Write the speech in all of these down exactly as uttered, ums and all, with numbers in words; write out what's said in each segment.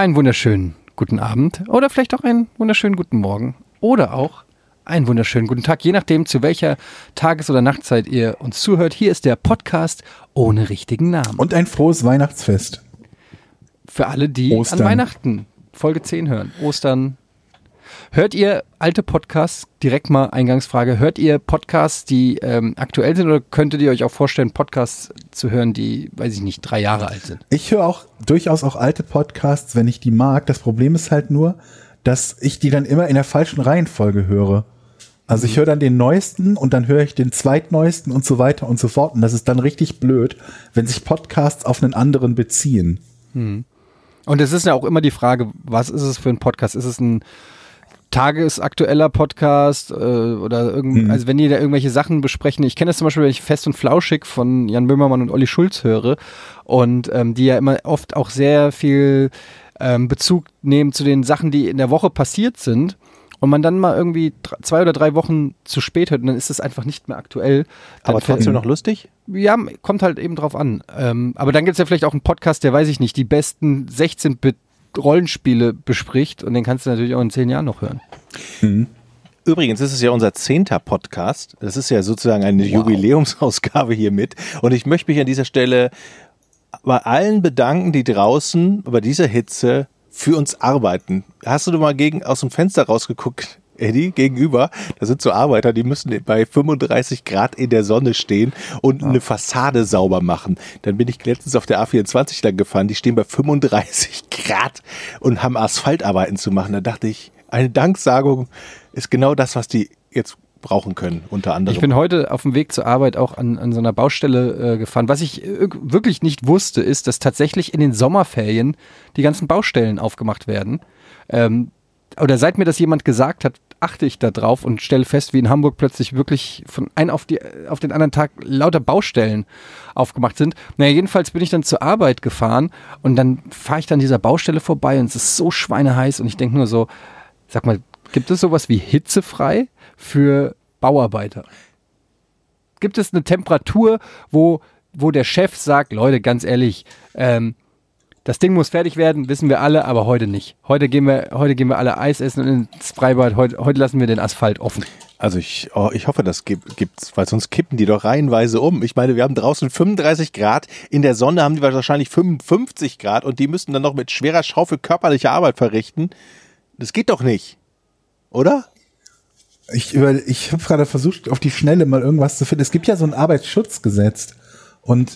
einen wunderschönen guten Abend oder vielleicht auch einen wunderschönen guten Morgen oder auch einen wunderschönen guten Tag, je nachdem, zu welcher Tages- oder Nachtzeit ihr uns zuhört. Hier ist der Podcast ohne richtigen Namen. Und ein frohes Weihnachtsfest. Für alle, die Ostern. an Weihnachten Folge zehn hören. Ostern. Hört ihr alte Podcasts, direkt mal Eingangsfrage, hört ihr Podcasts, die ähm, aktuell sind oder könntet ihr euch auch vorstellen, Podcasts zu hören, die, weiß ich nicht, drei Jahre alt sind? Ich höre auch durchaus auch alte Podcasts, wenn ich die mag. Das Problem ist halt nur, dass ich die dann immer in der falschen Reihenfolge höre. Also ich höre dann den neuesten und dann höre ich den zweitneuesten und so weiter und so fort. Und das ist dann richtig blöd, wenn sich Podcasts auf einen anderen beziehen. Hm. Und es ist ja auch immer die Frage, was ist es für ein Podcast? Ist es ein tagesaktueller Podcast äh, oder irgend, mhm. also wenn die da irgendwelche Sachen besprechen. Ich kenne das zum Beispiel, wenn ich Fest und Flauschig von Jan Böhmermann und Olli Schulz höre und ähm, die ja immer oft auch sehr viel ähm, Bezug nehmen zu den Sachen, die in der Woche passiert sind und man dann mal irgendwie drei, zwei oder drei Wochen zu spät hört und dann ist es einfach nicht mehr aktuell. Dann aber trotzdem noch lustig? Ja, kommt halt eben drauf an. Ähm, aber dann gibt es ja vielleicht auch einen Podcast, der, weiß ich nicht, die besten sechzehn-Bit Rollenspiele bespricht und den kannst du natürlich auch in zehn Jahren noch hören. Mhm. Übrigens ist es ja unser zehnter Podcast. Das ist ja sozusagen eine wow. Jubiläumsausgabe hier mit. Und ich möchte mich an dieser Stelle bei allen bedanken, die draußen bei dieser Hitze für uns arbeiten. Hast du mal gegen aus dem Fenster rausgeguckt, Eddie, gegenüber? Da sind so Arbeiter, die müssen bei fünfunddreißig Grad in der Sonne stehen und ja. eine Fassade sauber machen. Dann bin ich letztens auf der A vierundzwanzig lang gefahren, die stehen bei fünfunddreißig Grad und haben Asphaltarbeiten zu machen. Da dachte ich, eine Danksagung ist genau das, was die jetzt brauchen können, unter anderem. Ich bin heute auf dem Weg zur Arbeit auch an, an so einer Baustelle äh, gefahren. Was ich äh, wirklich nicht wusste, ist, dass tatsächlich in den Sommerferien die ganzen Baustellen aufgemacht werden. Ähm, oder seit mir das jemand gesagt hat, achte ich da drauf und stelle fest, wie in Hamburg plötzlich wirklich von einem auf, die, auf den anderen Tag lauter Baustellen aufgemacht sind. Naja, jedenfalls bin ich dann zur Arbeit gefahren und dann fahre ich dann dieser Baustelle vorbei und es ist so schweineheiß und ich denke nur so, sag mal, gibt es sowas wie hitzefrei für Bauarbeiter? Gibt es eine Temperatur, wo, wo der Chef sagt, Leute, ganz ehrlich, ähm, das Ding muss fertig werden, wissen wir alle, aber heute nicht. Heute gehen wir, heute gehen wir alle Eis essen und ins Freibad. Heute, heute lassen wir den Asphalt offen. Also ich, oh, ich hoffe, das gibt, gibt's, weil sonst kippen die doch reihenweise um. Ich meine, wir haben draußen fünfunddreißig Grad, in der Sonne haben die wahrscheinlich fünfundfünfzig Grad und die müssen dann noch mit schwerer Schaufel körperliche Arbeit verrichten. Das geht doch nicht, oder? Ich, über, ich habe gerade versucht, auf die Schnelle mal irgendwas zu finden. Es gibt ja so ein Arbeitsschutzgesetz und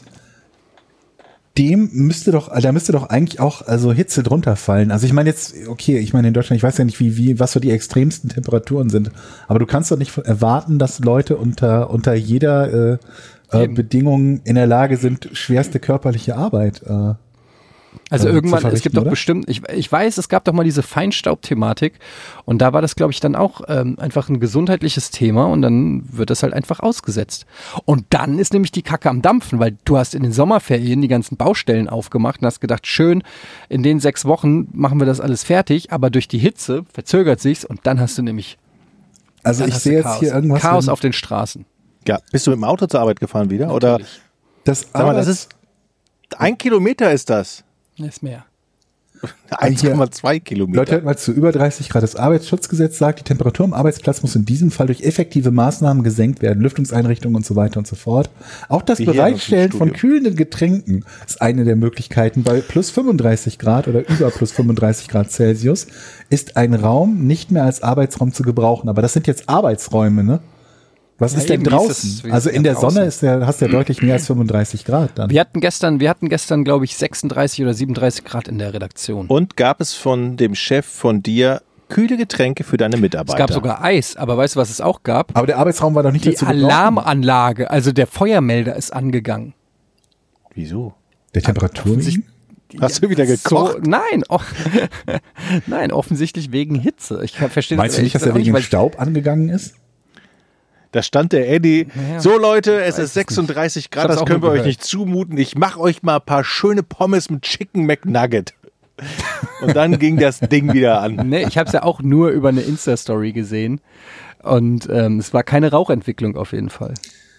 dem müsste doch, da müsste doch eigentlich auch also Hitze drunter fallen. Also ich meine jetzt, okay, ich meine in Deutschland, ich weiß ja nicht, wie, wie, was so die extremsten Temperaturen sind, aber du kannst doch nicht erwarten, dass Leute unter, unter jeder äh, äh, Bedingung in der Lage sind, schwerste körperliche Arbeit äh, Also äh, irgendwann, zu verrichten, es gibt doch oder? bestimmt, ich, ich weiß, es gab doch mal diese Feinstaub-Thematik und da war das, glaube ich, dann auch ähm, einfach ein gesundheitliches Thema und dann wird das halt einfach ausgesetzt. Und dann ist nämlich die Kacke am Dampfen, weil du hast in den Sommerferien die ganzen Baustellen aufgemacht und hast gedacht, schön, in den sechs Wochen machen wir das alles fertig, aber durch die Hitze verzögert sich's und dann hast du nämlich Also ich sehe jetzt Chaos. hier irgendwas. Chaos wenn- auf den Straßen. Ja. Bist du mit dem Auto zur Arbeit gefahren wieder? Oder? Das, Sag mal, das Arbeits- ist, ein Kilometer ist das. Ist mehr. eins Komma zwei Kilometer. Leute, hört mal zu, über dreißig Grad. Das Arbeitsschutzgesetz sagt, die Temperatur am Arbeitsplatz muss in diesem Fall durch effektive Maßnahmen gesenkt werden, Lüftungseinrichtungen und so weiter und so fort. Auch das Wie hier Bereitstellen aus dem von Studio. kühlenden Getränken ist eine der Möglichkeiten. Bei plus fünfunddreißig Grad oder über plus fünfunddreißig Grad Celsius ist ein Raum nicht mehr als Arbeitsraum zu gebrauchen. Aber das sind jetzt Arbeitsräume, ne? Was Ja, ist denn eben, wie ist draußen? es- wie ist Also es in denn der Sonne draußen? ist der, hast du ja deutlich mehr als fünfunddreißig Grad dann. Wir hatten gestern, wir hatten gestern, glaube ich, sechsunddreißig oder siebenunddreißig Grad in der Redaktion. Und gab es von dem Chef von dir kühle Getränke für deine Es Mitarbeiter? gab sogar Eis, aber weißt du, was es auch gab? Aber der Arbeitsraum war doch nicht Die dazu gebrauchen. Alarmanlage, also der Feuermelder ist angegangen. Wieso? Der Temperatur Offensichtlich- Hast du wieder gekocht? So, nein, oh, nein, offensichtlich wegen Hitze. Ich kann- verstehe Meinst du das nicht, dass er ehrlich wegen dem gesagt auch Staub angegangen ist? Da stand der Eddie, Naja, so Leute, es weiß ist es sechsunddreißig Ich Grad, hab's das auch können wir nur euch gehört. nicht zumuten. Ich mache euch mal ein paar schöne Pommes mit Chicken McNugget. Und dann ging das Ding wieder an. Nee, ich habe es ja auch nur über eine Insta-Story gesehen und ähm, es war keine Rauchentwicklung auf jeden Fall.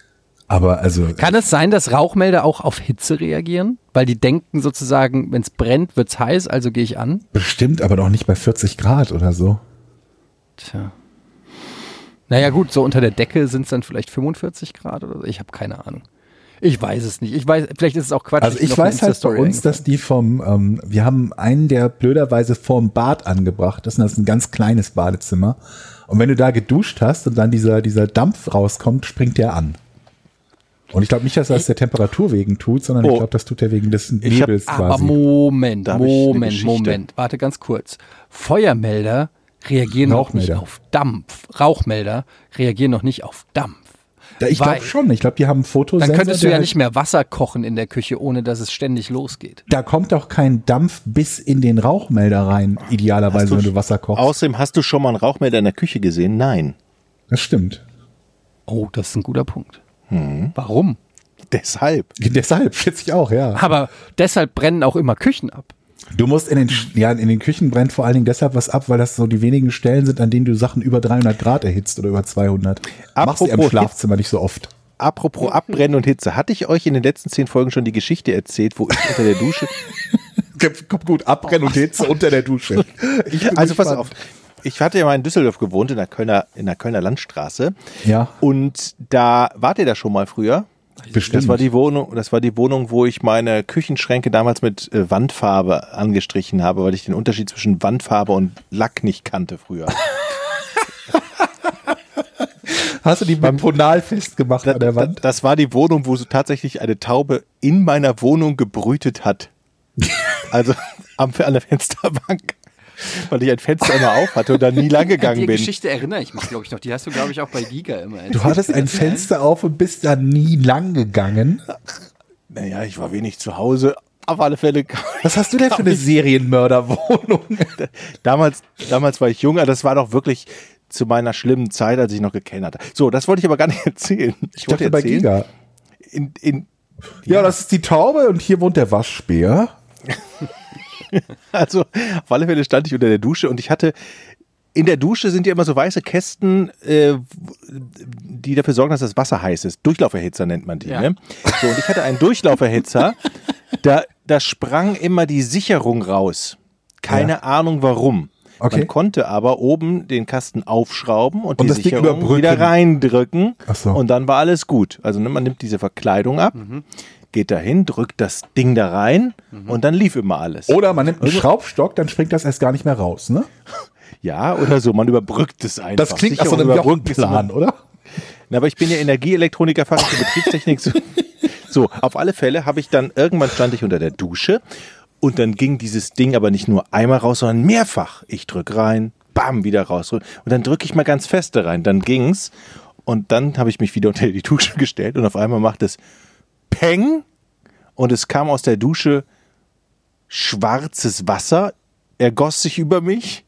Aber also. Kann es sein, dass Rauchmelder auch auf Hitze reagieren? Weil die denken sozusagen, wenn es brennt, wird es heiß, also gehe ich an? Bestimmt, aber doch nicht bei vierzig Grad oder so. Tja. Naja gut, so unter der Decke sind es dann vielleicht fünfundvierzig Grad oder so. Ich habe keine Ahnung. Ich weiß es nicht. Ich weiß, vielleicht ist es auch Quatsch. Also ich weiß halt bei uns, dass die vom, ähm, wir haben einen, der blöderweise vorm Bad angebracht ist. Und das ist ein ganz kleines Badezimmer. Und wenn du da geduscht hast und dann dieser, dieser Dampf rauskommt, springt der an. Und ich glaube nicht, dass er das der Temperatur wegen tut, sondern oh. ich glaube, das tut er wegen des Nebels hab, quasi. Aber Moment, Moment, Moment. Warte ganz kurz. Feuermelder reagieren noch nicht auf Dampf. Rauchmelder reagieren noch nicht auf Dampf. Ja, ich glaube schon. Ich glaube, die haben Fotosensor. Dann könntest du ja halt nicht mehr Wasser kochen in der Küche, ohne dass es ständig losgeht. Da kommt doch kein Dampf bis in den Rauchmelder rein, idealerweise, du, wenn du Wasser kochst. Außerdem, hast du schon mal einen Rauchmelder in der Küche gesehen? Nein. Das stimmt. Oh, das ist ein guter Punkt. Hm. Warum? Deshalb. Deshalb, schätze ich auch, ja. Aber deshalb brennen auch immer Küchen ab. Du musst in den, ja, in den Küchen brennt vor allen Dingen deshalb was ab, weil das so die wenigen Stellen sind, an denen du Sachen über dreihundert Grad erhitzt oder über zweihundert. Machst du im Schlafzimmer nicht so oft. Apropos Abbrennen und Hitze. Hatte ich euch in den letzten zehn Folgen schon die Geschichte erzählt, wo ich unter der Dusche... Kommt gut, Abbrennen und Hitze unter der Dusche. Also pass auf. Ich hatte ja mal in Düsseldorf gewohnt, in der Kölner, in der Kölner Landstraße. Ja. Und da, wart ihr da schon mal früher? Bestimmt. Das war die Wohnung, das war die Wohnung, wo ich meine Küchenschränke damals mit äh, Wandfarbe angestrichen habe, weil ich den Unterschied zwischen Wandfarbe und Lack nicht kannte früher. Hast du die mit Ponal festgemacht an der Wand? Das war die Wohnung, wo so tatsächlich eine Taube in meiner Wohnung gebrütet hat. Also am, an der Fensterbank. Weil ich ein Fenster immer auf hatte und da nie lang gegangen die bin. Die Geschichte erinnere ich mich, glaube ich, noch. Die hast du, glaube ich, auch bei Giga immer erzählt. Du hattest ein Fenster auf und bist da nie lang gegangen? Naja, ich war wenig zu Hause. Auf alle Fälle. Was hast du denn für eine Serienmörderwohnung? Damals, damals war ich jung, das war doch wirklich zu meiner schlimmen Zeit, als ich noch gekennert hatte. So, das wollte ich aber gar nicht erzählen. Ich, ich wollte dachte erzählen, bei Giga. In, in, ja, ja, das ist die Taube und hier wohnt der Waschbär. Also auf alle Fälle stand ich unter der Dusche und ich hatte, in der Dusche sind ja immer so weiße Kästen, äh, die dafür sorgen, dass das Wasser heiß ist. Durchlauferhitzer nennt man die. Ja. Ne? So, und ich hatte einen Durchlauferhitzer, da, da sprang immer die Sicherung raus. Keine ja. Ahnung warum. Okay. Man konnte aber oben den Kasten aufschrauben und, und die Sicherung wieder reindrücken. Ach so. Und dann war alles gut. Also man nimmt diese Verkleidung ab. Mhm. Geht dahin, drückt das Ding da rein mhm. und dann lief immer alles. Oder man nimmt einen also, Schraubstock, dann springt das erst gar nicht mehr raus, ne? Ja, oder so, man überbrückt es einfach. Das klingt nach so einem Jochplan, oder? Na, aber ich bin ja Energieelektroniker, Fachrichter für Betriebstechnik. So, so, auf alle Fälle habe ich dann, irgendwann stand ich unter der Dusche und dann ging dieses Ding aber nicht nur einmal raus, sondern mehrfach. Ich drücke rein, bam, wieder raus. Und dann drücke ich mal ganz feste rein, dann ging's und dann habe ich mich wieder unter die Dusche gestellt und auf einmal macht es Peng und es kam aus der Dusche schwarzes Wasser, ergoss sich über mich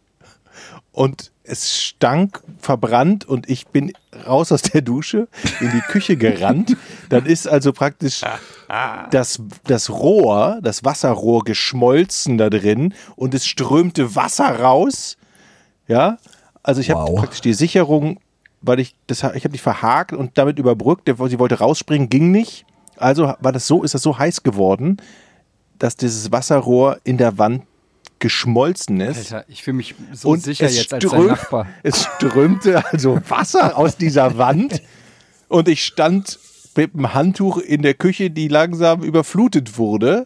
und es stank verbrannt und ich bin raus aus der Dusche in die Küche gerannt. Dann ist also praktisch das, das Rohr, das Wasserrohr geschmolzen da drin und es strömte Wasser raus. Ja, also ich habe wow. praktisch die Sicherung, weil ich das, ich habe die verhakt und damit überbrückt. Sie wollte rausspringen, ging nicht. Also war das so, ist das so heiß geworden, dass dieses Wasserrohr in der Wand geschmolzen ist. Alter, ich fühle mich so und sicher jetzt als dein Nachbar. Es strömte also Wasser aus dieser Wand und ich stand mit einem Handtuch in der Küche, die langsam überflutet wurde.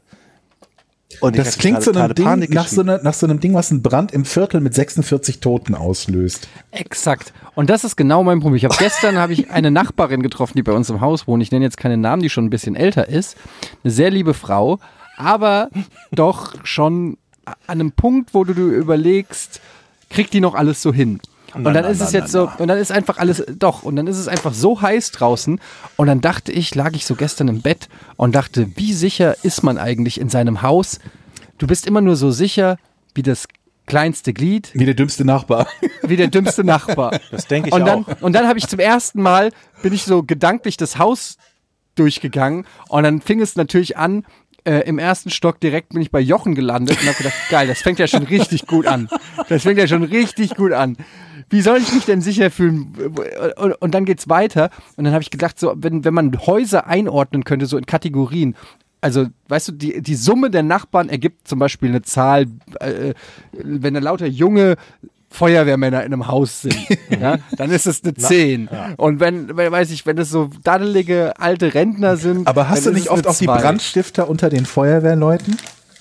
Und das klingt so einem Ding, nach, so einer, nach so einem Ding, was einen Brand im Viertel mit sechsundvierzig Toten auslöst. Exakt. Und das ist genau mein Problem. Ich habe gestern habe ich eine Nachbarin getroffen, die bei uns im Haus wohnt. Ich nenne jetzt keinen Namen, die schon ein bisschen älter ist. Eine sehr liebe Frau, aber doch schon an einem Punkt, wo du, du überlegst, kriegt die noch alles so hin? Und na, dann na, ist na, es jetzt na, so, und dann ist einfach alles, doch, und dann ist es einfach so heiß draußen. Und dann dachte ich, lag ich so gestern im Bett und dachte, wie sicher ist man eigentlich in seinem Haus? Du bist immer nur so sicher wie das kleinste Glied. Wie der dümmste Nachbar. Wie der dümmste Nachbar. Das denke ich und dann, auch. Und dann habe ich zum ersten Mal, bin ich so gedanklich das Haus durchgegangen und dann fing es natürlich an, äh, im ersten Stock direkt bin ich bei Jochen gelandet und habe gedacht, geil, das fängt ja schon richtig gut an. Das fängt ja schon richtig gut an. Wie soll ich mich denn sicher fühlen? Und, und dann geht's weiter. Und dann habe ich gedacht, so, wenn, wenn man Häuser einordnen könnte, so in Kategorien, also, weißt du, die, die Summe der Nachbarn ergibt zum Beispiel eine Zahl, äh, wenn da lauter junge Feuerwehrmänner in einem Haus sind, ja, dann ist es eine zehn. Ja. Und wenn, wenn, weiß ich, wenn es so daddelige alte Rentner sind. Aber hast du nicht oft auch die Brandstifter unter den Feuerwehrleuten?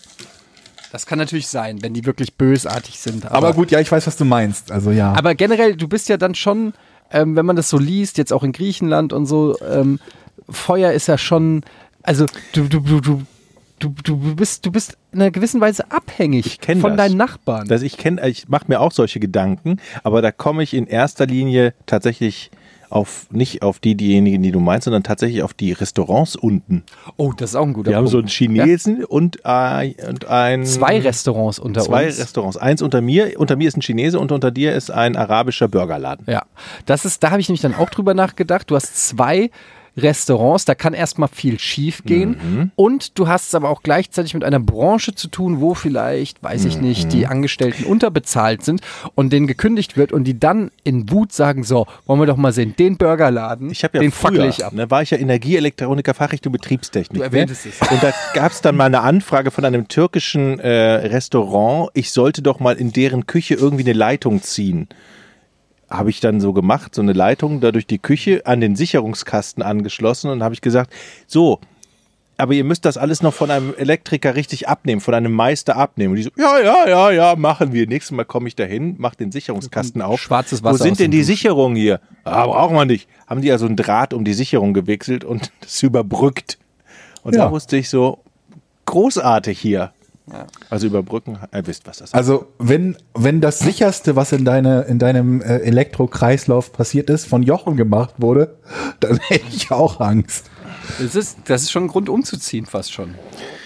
Das kann natürlich sein, wenn die wirklich bösartig sind. Aber, aber gut, ja, ich weiß, was du meinst. Also ja. Aber generell, du bist ja dann schon, ähm, wenn man das so liest, jetzt auch in Griechenland und so, ähm, Feuer ist ja schon, also du, du, du, du Du, du, bist, du bist in einer gewissen Weise abhängig von das. deinen Nachbarn. Das ich kenne, ich mache mir auch solche Gedanken, aber da komme ich in erster Linie tatsächlich auf, nicht auf die, diejenigen, die du meinst, sondern tatsächlich auf die Restaurants unten. Oh, das ist auch ein guter Wir Punkt. haben so einen Chinesen ja? und, ein, und ein... Zwei Restaurants unter zwei uns. Zwei Restaurants. Eins unter mir, unter mir ist ein Chinese und unter dir ist ein arabischer Burgerladen. Ja, das ist, da habe ich nämlich dann auch drüber nachgedacht. Du hast zwei Restaurants, da kann erstmal viel schief gehen mhm. und du hast es aber auch gleichzeitig mit einer Branche zu tun, wo vielleicht, weiß ich nicht, mhm. die Angestellten unterbezahlt sind und denen gekündigt wird und die dann in Wut sagen, so, wollen wir doch mal sehen, den Burgerladen, ich hab ja den früher, fackel ich ab. Ne, war ich ja Energieelektroniker, Fachrichtung Betriebstechnik. Du erwähntest ne? es. Und da gab es dann mal eine Anfrage von einem türkischen äh, Restaurant, ich sollte doch mal in deren Küche irgendwie eine Leitung ziehen. Habe ich dann so gemacht, so eine Leitung da durch die Küche an den Sicherungskasten angeschlossen und habe ich gesagt, so, aber ihr müsst das alles noch von einem Elektriker richtig abnehmen, von einem Meister abnehmen. Und die so, ja, ja, ja, ja, machen wir. Nächstes Mal komme ich dahin, mach den Sicherungskasten auf. Schwarzes Wasser. Wo sind denn die Sicherungen hier? Ah, brauchen wir nicht. Haben die also einen Draht um die Sicherung gewickelt und das überbrückt. Und ja. da wusste ich so, großartig hier. Ja. Also überbrücken, ihr wisst, was das ist. Also wenn, wenn das Sicherste, was in, deine, in deinem äh, Elektrokreislauf passiert ist, von Jochen gemacht wurde, dann hätte ich auch Angst. Das ist, das ist schon ein Grund umzuziehen fast schon.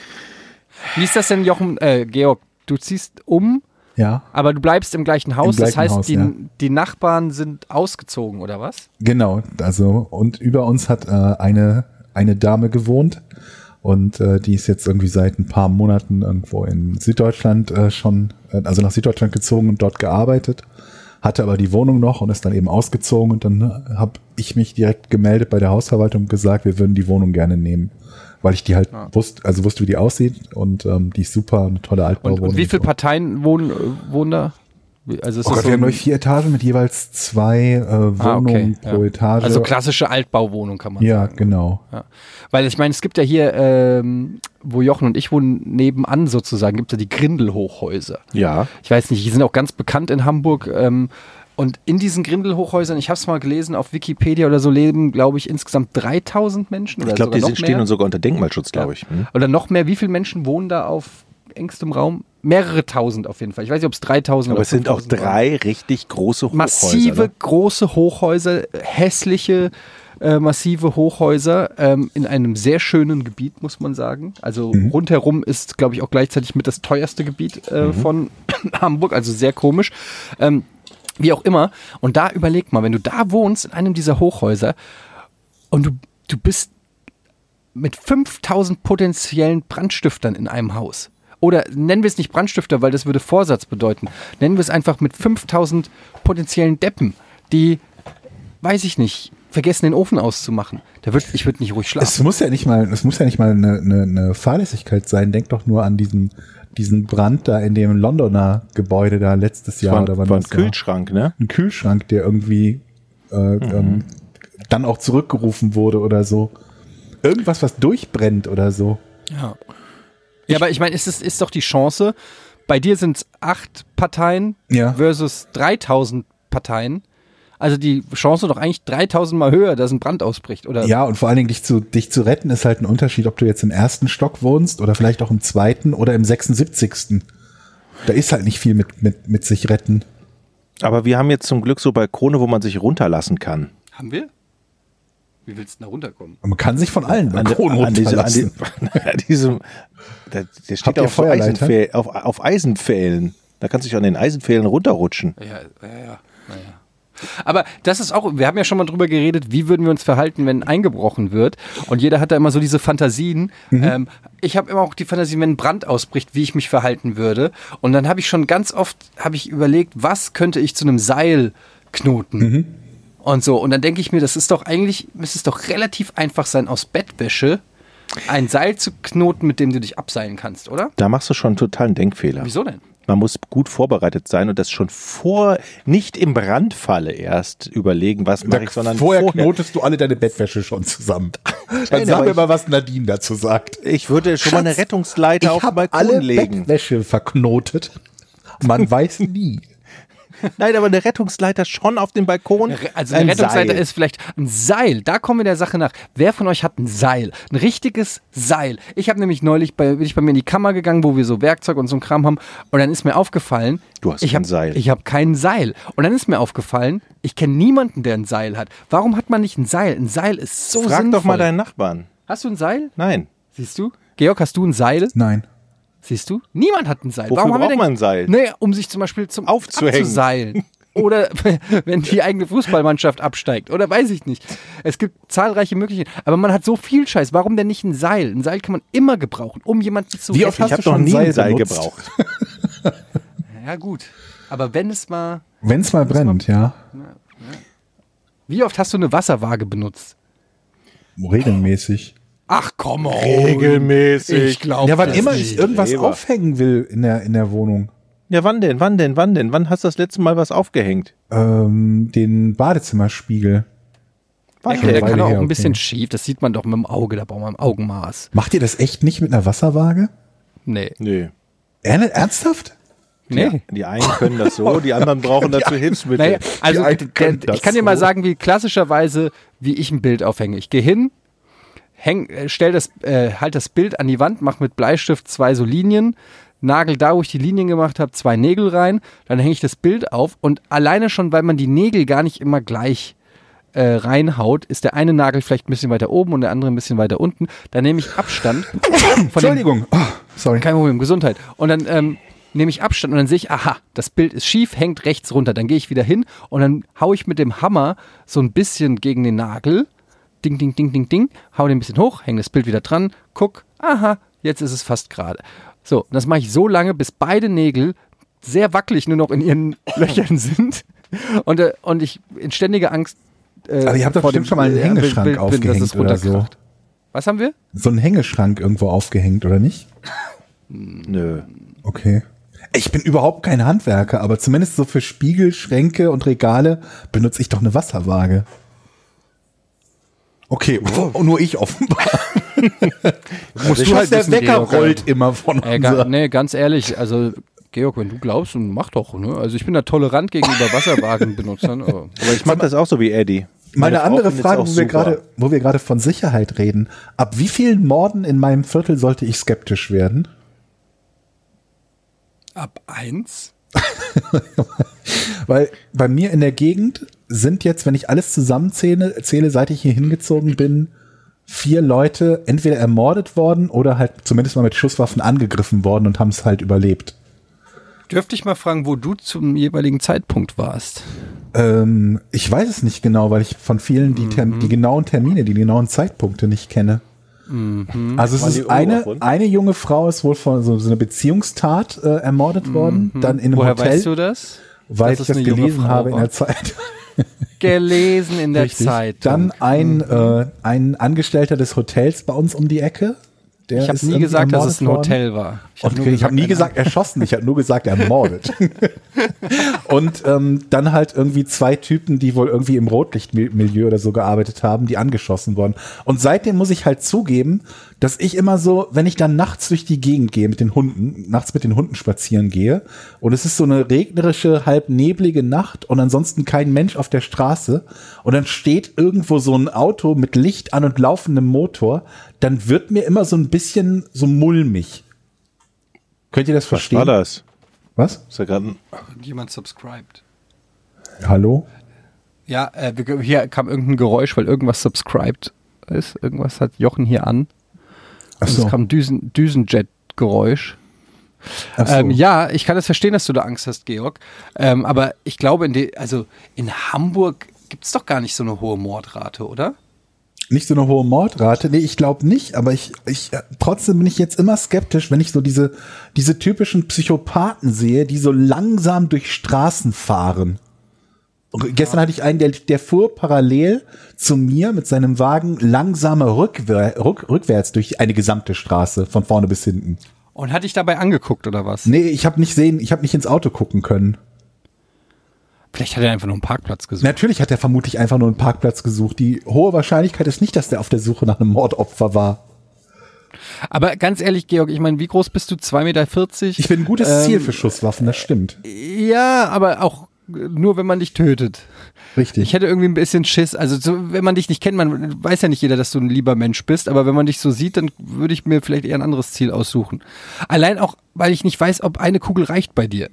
Wie ist das denn, Jochen, äh, Georg, du ziehst um, ja. aber du bleibst im gleichen Haus, Im gleichen das heißt, Haus, die, ja. die Nachbarn sind ausgezogen, oder was? Genau, also und über uns hat äh, eine, eine Dame gewohnt. Und äh, die ist jetzt irgendwie seit ein paar Monaten irgendwo in Süddeutschland äh, schon, äh, also nach Süddeutschland gezogen und dort gearbeitet, hatte aber die Wohnung noch und ist dann eben ausgezogen. Und dann äh, habe ich mich direkt gemeldet bei der Hausverwaltung und gesagt, wir würden die Wohnung gerne nehmen, weil ich die halt ja. wusste, also wusste, wie die aussieht und ähm, die ist super, eine tolle Altbauwohnung. Und, und wie viele so. Parteien wohnen, wohnen da? Also ist oh das Gott, so wir haben nur vier Etagen mit jeweils zwei äh, Wohnungen ah, okay. pro ja. Etage. Also klassische Altbauwohnung kann man ja, sagen. Ja, genau. Ja. Weil ich meine, es gibt ja hier, ähm, wo Jochen und ich wohnen, nebenan sozusagen, gibt es ja die Grindelhochhäuser. Ja. Ich weiß nicht, die sind auch ganz bekannt in Hamburg. Ähm, und in diesen Grindelhochhäusern, ich habe es mal gelesen, auf Wikipedia oder so leben, glaube ich, insgesamt dreitausend Menschen. Oder ich glaube, die sogar sind, noch stehen mehr. und sogar unter Denkmalschutz, glaube ja. ich. Hm. Oder noch mehr. Wie viele Menschen wohnen da auf engstem Raum? Mehrere tausend auf jeden Fall. Ich weiß nicht, ob es dreitausend Aber oder es sind auch drei waren. richtig große Hochhäuser. Massive, ne? große Hochhäuser, hässliche, äh, massive Hochhäuser ähm, in einem sehr schönen Gebiet, muss man sagen. Also mhm. rundherum ist, glaube ich, auch gleichzeitig mit das teuerste Gebiet äh, mhm. von Hamburg. Also sehr komisch. Ähm, wie auch immer. Und da überleg mal, wenn du da wohnst, in einem dieser Hochhäuser und du, du bist mit fünftausend potenziellen Brandstiftern in einem Haus. Oder nennen wir es nicht Brandstifter, weil das würde Vorsatz bedeuten. Nennen wir es einfach mit fünftausend potenziellen Deppen, die, weiß ich nicht, vergessen den Ofen auszumachen. Da würd, ich würde nicht ruhig schlafen. Es muss ja nicht mal, es muss ja nicht mal eine, eine, eine Fahrlässigkeit sein. Denk doch nur an diesen, diesen Brand da in dem Londoner Gebäude da letztes Jahr. War, oder wann war ein das war. Kühlschrank, ne? Ein Kühlschrank, der irgendwie äh, mhm. ähm, dann auch zurückgerufen wurde oder so. Irgendwas, was durchbrennt oder so. Ja. Ja, aber ich meine, es ist, ist doch die Chance, bei dir sind es acht Parteien ja. versus dreitausend Parteien. Also die Chance doch eigentlich dreitausend Mal höher, dass ein Brand ausbricht, oder? Ja, und vor allen Dingen dich zu, dich zu retten ist halt ein Unterschied, ob du jetzt im ersten Stock wohnst oder vielleicht auch im zweiten oder im sechsundsiebzigsten Da ist halt nicht viel mit, mit, mit sich retten. Aber wir haben jetzt zum Glück so Balkone, wo man sich runterlassen kann. Haben wir? Wie willst du da runterkommen? Man kann sich von allen Balkonen an, diese, an, die, an diesem, der, der steht auf, so Eisenpfähl, auf, auf Eisenpfählen. Da kannst du dich an den Eisenpfählen runterrutschen. Ja, ja, ja. Naja. Aber das ist auch, wir haben ja schon mal drüber geredet, wie würden wir uns verhalten, wenn eingebrochen wird. Und jeder hat da immer so diese Fantasien. Mhm. Ähm, ich habe immer auch die Fantasien, wenn ein Brand ausbricht, wie ich mich verhalten würde. Und dann habe ich schon ganz oft, habe ich überlegt, was könnte ich zu einem Seil knoten? Mhm. Und so. Und dann denke ich mir, das ist doch eigentlich, müsste es doch relativ einfach sein, aus Bettwäsche ein Seil zu knoten, mit dem du dich abseilen kannst, oder? Da machst du schon einen totalen Denkfehler. Wieso denn? Man muss gut vorbereitet sein und das schon vor, nicht im Brandfalle erst überlegen, was mache ich, sondern vorher, vorher knotest du alle deine Bettwäsche schon zusammen. Dann sag mir mal, was Nadine dazu sagt. Ich würde schon Schatz, mal eine Rettungsleiter auf den Balkon alle legen. Bettwäsche verknotet. Man weiß nie. Nein, aber eine Rettungsleiter schon auf dem Balkon. Also eine ein Rettungsleiter Seil. Ist vielleicht ein Seil. Da kommen wir der Sache nach. Wer von euch hat ein Seil? Ein richtiges Seil. Ich habe nämlich neulich bei, bin ich bei mir in die Kammer gegangen, wo wir so Werkzeug und so ein Kram haben. Und dann ist mir aufgefallen, du hast ich kein hab, Seil. Ich habe kein Seil. Und dann ist mir aufgefallen, ich kenne niemanden, der ein Seil hat. Warum hat man nicht ein Seil? Ein Seil ist so Frag sinnvoll. doch mal deinen Nachbarn. Hast du ein Seil? Nein. Siehst du? Georg, hast du ein Seil? Nein. Siehst du? Niemand hat ein Seil. Wofür Warum haben braucht wir denn, man ein Seil? Naja, um sich zum Beispiel zum Aufzuhängen. Abzuseilen. Oder wenn die eigene Fußballmannschaft absteigt. Oder weiß ich nicht. Es gibt zahlreiche Möglichkeiten. Aber man hat so viel Scheiß. Warum denn nicht ein Seil? Ein Seil kann man immer gebrauchen, um jemanden zu Wie oft retten. hast du schon ein Seil, Seil gebraucht? Ja gut. Aber wenn es mal... Wenn es mal brennt, mal, ja. Ja, ja. Wie oft hast du eine Wasserwaage benutzt? Regelmäßig. Ach komm on. Regelmäßig. Ich glaube Ja, wann immer nicht. ich irgendwas Leber. aufhängen will in der, in der Wohnung. Ja, wann denn? Wann denn? Wann denn? Wann hast du das letzte Mal was aufgehängt? Ähm, den Badezimmerspiegel. Ja, der kann auch her, ein bisschen okay. schief. Das sieht man doch mit dem Auge. Da braucht man ein Augenmaß. Macht ihr das echt nicht mit einer Wasserwaage? Nee. Nee. Ernsthaft? Nee. Ja, die einen können das so, die anderen brauchen dazu Hilfsmittel. Naja, also der, ich kann dir mal so. sagen, wie klassischerweise, wie ich ein Bild aufhänge. Ich gehe hin, häng, stell das, äh, halt das Bild an die Wand, mache mit Bleistift zwei so Linien, nagel da, wo ich die Linien gemacht habe, zwei Nägel rein, dann hänge ich das Bild auf und alleine schon, weil man die Nägel gar nicht immer gleich äh, reinhaut, ist der eine Nagel vielleicht ein bisschen weiter oben und der andere ein bisschen weiter unten. Dann nehme ich Abstand. Von Entschuldigung. Dem, oh, sorry. Kein Problem, Gesundheit. Und dann ähm, nehme ich Abstand und dann sehe ich, aha, das Bild ist schief, hängt rechts runter. Dann gehe ich wieder hin und dann haue ich mit dem Hammer so ein bisschen gegen den Nagel. Ding, ding, ding, ding, ding. Hau den ein bisschen hoch, hänge das Bild wieder dran, guck, aha, jetzt ist es fast gerade. So, das mache ich so lange, bis beide Nägel sehr wackelig nur noch in ihren Löchern sind und, äh, und ich in ständiger Angst äh, Aber ihr habt doch bestimmt schon mal einen Hängeschrank Bild, aufgehängt bin, oder so. Was haben wir? So einen Hängeschrank irgendwo aufgehängt, oder nicht? Nö. Okay. Ich bin überhaupt kein Handwerker, aber zumindest so für Spiegel, Schränke und Regale benutze ich doch eine Wasserwaage. Okay, oh, nur ich offenbar. Musst du halt der Wecker Georg, rollt ja. immer von äh, ga, Nee, ganz ehrlich, also Georg, wenn du glaubst, dann mach doch. Ne? Also ich bin da tolerant gegenüber Wasserwagenbenutzern. Aber, aber ich mach das auch so wie Eddie. Meine, Meine andere Frage, wo wir, grade, wo wir gerade von Sicherheit reden. Ab wie vielen Morden in meinem Viertel sollte ich skeptisch werden? Ab eins? Weil bei mir in der Gegend sind jetzt, wenn ich alles zusammenzähle, zähle, seit ich hier hingezogen bin, vier Leute entweder ermordet worden oder halt zumindest mal mit Schusswaffen angegriffen worden und haben es halt überlebt. Dürfte ich mal fragen, wo du zum jeweiligen Zeitpunkt warst? Ähm, ich weiß es nicht genau, weil ich von vielen die, Term- die genauen Termine, die genauen Zeitpunkte nicht kenne. Mhm. Also es War ist eine, eine junge Frau ist wohl von so, so einer Beziehungstat äh, ermordet mhm. worden, dann in einem Woher Hotel. Woher weißt du das? Weil Dass ich das gelesen habe war. in der Zeit. Gelesen in der Richtig. Zeit. Dann ein, mhm. äh, ein Angestellter des Hotels bei uns um die Ecke. Der ich habe nie gesagt, dass es ein Hotel war. Ich habe hab nie gesagt, erschossen, ich habe nur gesagt, ermordet. Und ähm, dann halt irgendwie zwei Typen, die wohl irgendwie im Rotlichtmilieu oder so gearbeitet haben, die angeschossen wurden. Und seitdem muss ich halt zugeben, dass ich immer so, wenn ich dann nachts durch die Gegend gehe mit den Hunden, nachts mit den Hunden spazieren gehe und es ist so eine regnerische, halb neblige Nacht und ansonsten kein Mensch auf der Straße und dann steht irgendwo so ein Auto mit Licht an und laufendem Motor, dann wird mir immer so ein bisschen so mulmig. Könnt ihr das verstehen? Was war das? Was? Ist ja gerade jemand subscribed. Hallo? Ja, äh, hier kam irgendein Geräusch, weil irgendwas subscribed ist. Irgendwas hat Jochen hier an. Ach so. Es kam Düsen, Düsenjet-Geräusch. Ach so. Ähm, ja, ich kann das verstehen, dass du da Angst hast, Georg. Ähm, aber ich glaube, in de, also in Hamburg gibt es doch gar nicht so eine hohe Mordrate, oder? Nicht so eine hohe Mordrate? Nee, ich glaube nicht, aber ich, ich trotzdem bin ich jetzt immer skeptisch, wenn ich so diese, diese typischen Psychopathen sehe, die so langsam durch Straßen fahren. Und gestern hatte ich einen, der, der fuhr parallel zu mir mit seinem Wagen langsamer rückwär, rück, rückwärts durch eine gesamte Straße, von vorne bis hinten. Und hat dich dabei angeguckt, oder was? Nee, ich habe nicht sehen, ich habe nicht ins Auto gucken können. Vielleicht hat er einfach nur einen Parkplatz gesucht. Natürlich hat er vermutlich einfach nur einen Parkplatz gesucht. Die hohe Wahrscheinlichkeit ist nicht, dass der auf der Suche nach einem Mordopfer war. Aber ganz ehrlich, Georg, ich meine, wie groß bist du? zwei Meter vierzig? Ich bin ein gutes ähm, Ziel für Schusswaffen, das stimmt. Ja, aber auch nur, wenn man dich tötet. Richtig. Ich hätte irgendwie ein bisschen Schiss. Also so, wenn man dich nicht kennt, man weiß ja nicht jeder, dass du ein lieber Mensch bist, aber wenn man dich so sieht, dann würde ich mir vielleicht eher ein anderes Ziel aussuchen. Allein auch, weil ich nicht weiß, ob eine Kugel reicht bei dir.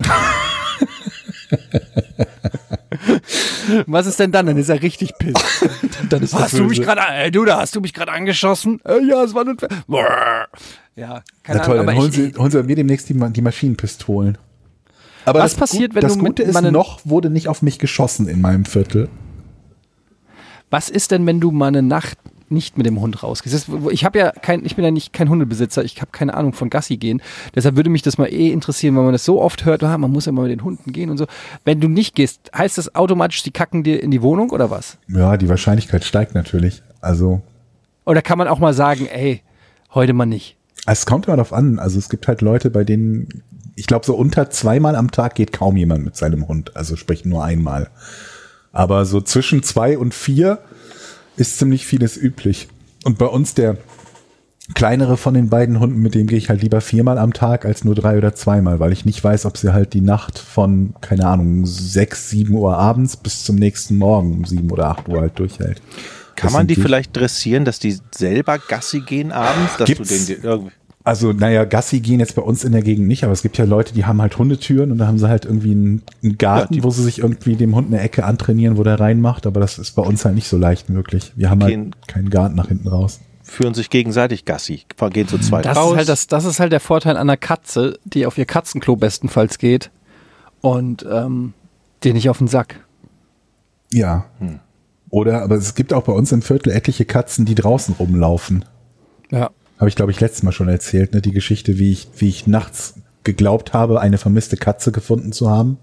Was ist denn dann? Dann ist er richtig piss. Dann ist hast du mich gerade, äh, du, da hast du mich gerade angeschossen? Äh, ja, es war nur. Ja, keine Na toll, Ahnung. dann Aber holen, ich, Sie, holen Sie bei mir demnächst die, die Maschinenpistolen. Aber Was das passiert, Gut, wenn das du mit Gute ist, meinen- noch wurde nicht auf mich geschossen in meinem Viertel. was ist denn, wenn du mal eine Nacht nicht mit dem Hund rausgehst? Das, ich habe ja kein, ich bin ja nicht kein Hundebesitzer, ich habe keine Ahnung von Gassi gehen. Deshalb würde mich das mal eh interessieren, weil man das so oft hört, ah, man muss ja mal mit den Hunden gehen und so. Wenn du nicht gehst, heißt das automatisch, die kacken dir in die Wohnung oder was? Ja, die Wahrscheinlichkeit steigt natürlich. Also, Oder kann man auch mal sagen, ey, heute mal nicht? es kommt immer darauf an. Also es gibt halt Leute, bei denen, ich glaube, so unter zweimal am Tag geht kaum jemand mit seinem Hund. Also sprich nur einmal. Aber so zwischen zwei und vier ist ziemlich vieles üblich. Und bei uns der kleinere von den beiden Hunden, mit dem gehe ich halt lieber viermal am Tag als nur drei oder zweimal, weil ich nicht weiß, ob sie halt die Nacht von, keine Ahnung, sechs, sieben Uhr abends bis zum nächsten Morgen um sieben oder acht Uhr halt durchhält. Kann Das man sind die vielleicht dressieren, dass die selber Gassi gehen abends? Dass Gibt's? du den irgendwie. Also, naja, Gassi gehen jetzt bei uns in der Gegend nicht, aber es gibt ja Leute, die haben halt Hundetüren und da haben sie halt irgendwie einen, einen Garten, Ja, die- wo sie sich irgendwie dem Hund eine Ecke antrainieren, wo der reinmacht, aber das ist bei uns halt nicht so leicht möglich. Wir haben Gehen- halt keinen Garten nach hinten raus. Führen sich gegenseitig Gassi, gehen zu zweit Das raus. ist, halt das, das ist halt der Vorteil einer Katze, die auf ihr Katzenklo bestenfalls geht und ähm, dir nicht auf den Sack. Ja. Oder, aber es gibt auch bei uns im Viertel etliche Katzen, die draußen rumlaufen. Ja. Habe ich, glaube ich, letztes Mal schon erzählt, ne? Die Geschichte, wie ich, wie ich nachts geglaubt habe, eine vermisste Katze gefunden zu haben.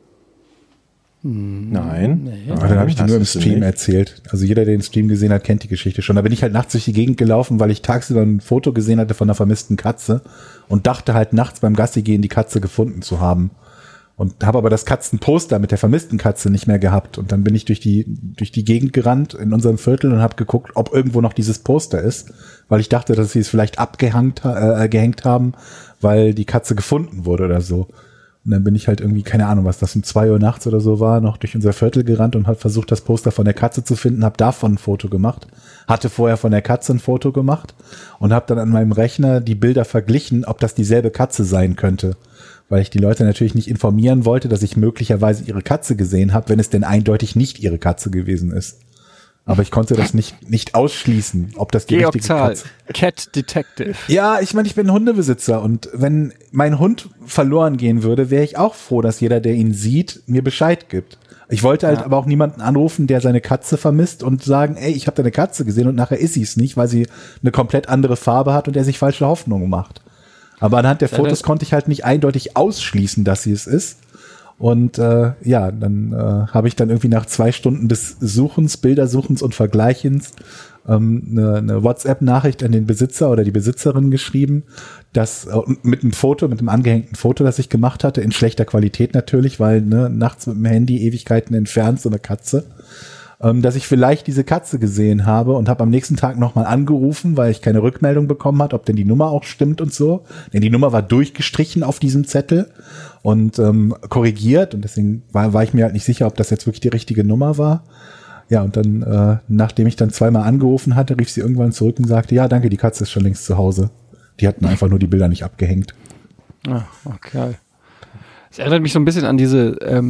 Nein. Nee. Aber dann habe ich die Hast nur im du sie Stream nicht? erzählt. Also jeder, der den Stream gesehen hat, kennt die Geschichte schon. Da bin ich halt nachts durch die Gegend gelaufen, weil ich tagsüber ein Foto gesehen hatte von einer vermissten Katze und dachte halt nachts beim Gassi gehen die Katze gefunden zu haben. Und habe aber das Katzenposter mit der vermissten Katze nicht mehr gehabt. Und dann bin ich durch die, durch die Gegend gerannt in unserem Viertel und habe geguckt, ob irgendwo noch dieses Poster ist, weil ich dachte, dass sie es vielleicht abgehängt äh, gehängt haben, weil die Katze gefunden wurde oder so. Und dann bin ich halt irgendwie, keine Ahnung, was das um zwei Uhr nachts oder so war, noch durch unser Viertel gerannt und habe versucht, das Poster von der Katze zu finden, habe davon ein Foto gemacht, hatte vorher von der Katze ein Foto gemacht und habe dann an meinem Rechner die Bilder verglichen, ob das dieselbe Katze sein könnte. Weil ich die Leute natürlich nicht informieren wollte, dass ich möglicherweise ihre Katze gesehen habe, wenn es denn eindeutig nicht ihre Katze gewesen ist. Aber ich konnte das nicht, nicht ausschließen, ob das die Georg richtige Zahl, Katze. Cat Detective. Ja, ich meine, ich bin Hundebesitzer und wenn mein Hund verloren gehen würde, wäre ich auch froh, dass jeder, der ihn sieht, mir Bescheid gibt. Ich wollte halt Ja. aber auch niemanden anrufen, der seine Katze vermisst und sagen, ey, ich habe deine Katze gesehen und nachher ist sie es nicht, weil sie eine komplett andere Farbe hat und er sich falsche Hoffnungen macht. Aber anhand der Seine- Fotos konnte ich halt nicht eindeutig ausschließen, dass sie es ist. Und äh, ja, dann äh, habe ich dann irgendwie nach zwei Stunden des Suchens, Bildersuchens und Vergleichens ähm, eine, eine WhatsApp-Nachricht an den Besitzer oder die Besitzerin geschrieben, dass äh, mit einem Foto, mit einem angehängten Foto, das ich gemacht hatte, in schlechter Qualität natürlich, weil ne, nachts mit dem Handy Ewigkeiten entfernt, so eine Katze, ähm, dass ich vielleicht diese Katze gesehen habe und habe am nächsten Tag nochmal angerufen, weil ich keine Rückmeldung bekommen hat, ob denn die Nummer auch stimmt und so. Denn die Nummer war durchgestrichen auf diesem Zettel und ähm, korrigiert und deswegen war, war ich mir halt nicht sicher, ob das jetzt wirklich die richtige Nummer war. Ja, und dann, äh, nachdem ich dann zweimal angerufen hatte, rief sie irgendwann zurück und sagte, ja, danke, die Katze ist schon längst zu Hause. Die hatten einfach nur die Bilder nicht abgehängt. Ah, okay. Es erinnert mich so ein bisschen an diese ähm,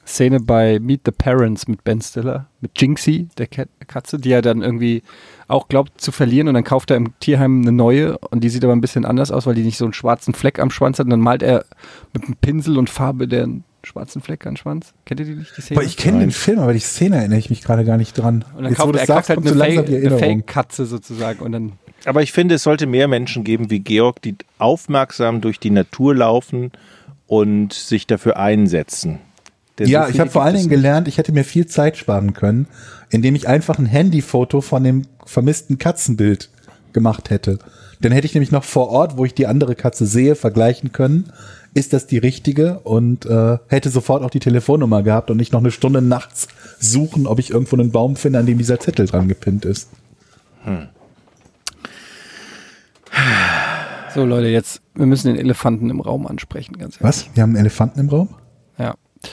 Szene bei Meet the Parents mit Ben Stiller, mit Jinxie, der Katze, die er dann irgendwie auch glaubt zu verlieren und dann kauft er im Tierheim eine neue und die sieht aber ein bisschen anders aus, weil die nicht so einen schwarzen Fleck am Schwanz hat und dann malt er mit einem Pinsel und Farbe den schwarzen Fleck an den Schwanz. Kennt ihr die nicht, die Szene? Aber ich kenne den Film, aber die Szene erinnere ich mich gerade gar nicht dran. Und dann Jetzt, kauft er sagst, halt eine, so Fake, eine Fake-Katze sozusagen und dann... Aber ich finde, es sollte mehr Menschen geben wie Georg, die aufmerksam durch die Natur laufen und sich dafür einsetzen. Denn ja, so ich habe vor allen Dingen gelernt, ich hätte mir viel Zeit sparen können, indem ich einfach ein Handyfoto von dem vermissten Katzenbild gemacht hätte. Dann hätte ich nämlich noch vor Ort, wo ich die andere Katze sehe, vergleichen können, ist das die richtige und äh, hätte sofort auch die Telefonnummer gehabt und nicht noch eine Stunde nachts suchen, ob ich irgendwo einen Baum finde, an dem dieser Zettel dran gepinnt ist. Hm. So Leute, jetzt, wir müssen den Elefanten im Raum ansprechen, ganz ehrlich. Was? Wir haben einen Elefanten im Raum? Ja.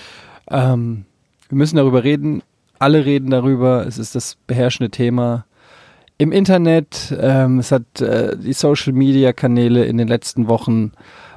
Ähm, wir müssen darüber reden, alle reden darüber, es ist das beherrschende Thema im Internet, ähm, es hat äh, die Social-Media-Kanäle in den letzten Wochen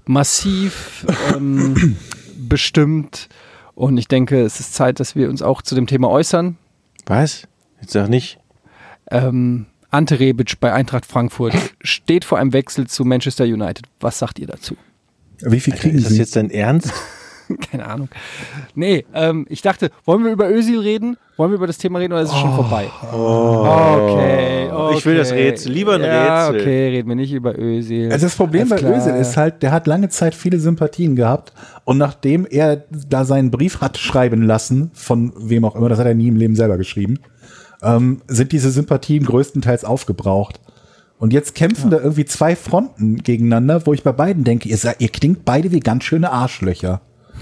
massiv ähm, bestimmt und ich denke, es ist Zeit, dass wir uns auch zu dem Thema äußern. Was? Jetzt sag nicht. Ähm, Ante Rebic bei Eintracht Frankfurt steht vor einem Wechsel zu Manchester United. Was sagt ihr dazu? Wie viel kriegen Alter, ist das Sie? jetzt dein Ernst? Keine Ahnung. Nee, ähm, ich dachte, wollen wir über Özil reden? Wollen wir über das Thema reden oder ist es oh. schon vorbei? Oh. Okay, okay. Ich will das Rätsel, lieber ein ja, Rätsel. Okay, reden wir nicht über Özil. Also das Problem bei Özil ist halt, der hat lange Zeit viele Sympathien gehabt und nachdem er da seinen Brief hat schreiben lassen, von wem auch immer, das hat er nie im Leben selber geschrieben, ähm, sind diese Sympathien größtenteils aufgebraucht. Und jetzt kämpfen ja. da irgendwie zwei Fronten gegeneinander, wo ich bei beiden denke, ihr, seid, ihr klingt beide wie ganz schöne Arschlöcher.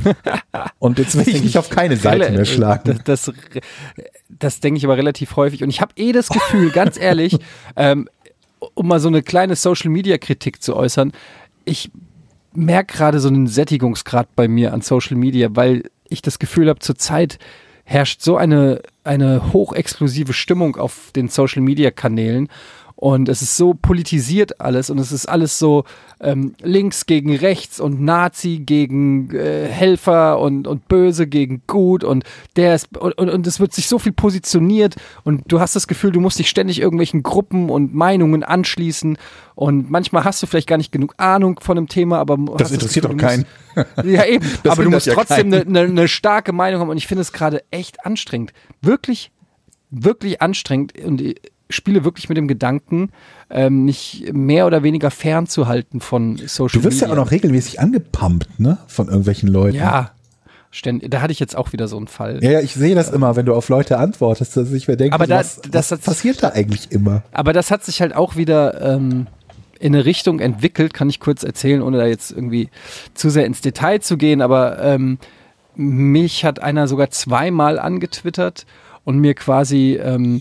Und jetzt will ich mich auf keine Seite mehr schlagen. Das, das, das denke ich aber relativ häufig. Und ich habe eh das Gefühl, ganz ehrlich, ähm, um mal so eine kleine Social-Media-Kritik zu äußern, ich merke gerade so einen Sättigungsgrad bei mir an Social Media, weil ich das Gefühl habe, zurzeit herrscht so eine, eine hochexplosive Stimmung auf den Social-Media-Kanälen. Und es ist so politisiert alles und es ist alles so ähm, links gegen rechts und Nazi gegen äh, Helfer und, und Böse gegen Gut und der ist und, und, und es wird sich so viel positioniert und du hast das Gefühl, du musst dich ständig irgendwelchen Gruppen und Meinungen anschließen und manchmal hast du vielleicht gar nicht genug Ahnung von einem Thema, aber das interessiert doch keinen. Ja eben, das aber du musst ja trotzdem eine ne, ne starke Meinung haben und ich finde es gerade echt anstrengend. Wirklich, wirklich anstrengend und spiele wirklich mit dem Gedanken, ähm, mich mehr oder weniger fernzuhalten von Social Media. Du wirst Media. Ja auch noch regelmäßig angepumpt, ne? Von irgendwelchen Leuten. Ja, ständig. Da hatte ich jetzt auch wieder so einen Fall. Ja, ja, ich sehe das immer, wenn du auf Leute antwortest, dass ich mir denke, aber da, was, das was passiert da eigentlich immer? Aber das hat sich halt auch wieder ähm, in eine Richtung entwickelt, kann ich kurz erzählen, ohne da jetzt irgendwie zu sehr ins Detail zu gehen, aber ähm, mich hat einer sogar zweimal angetwittert und mir quasi ähm,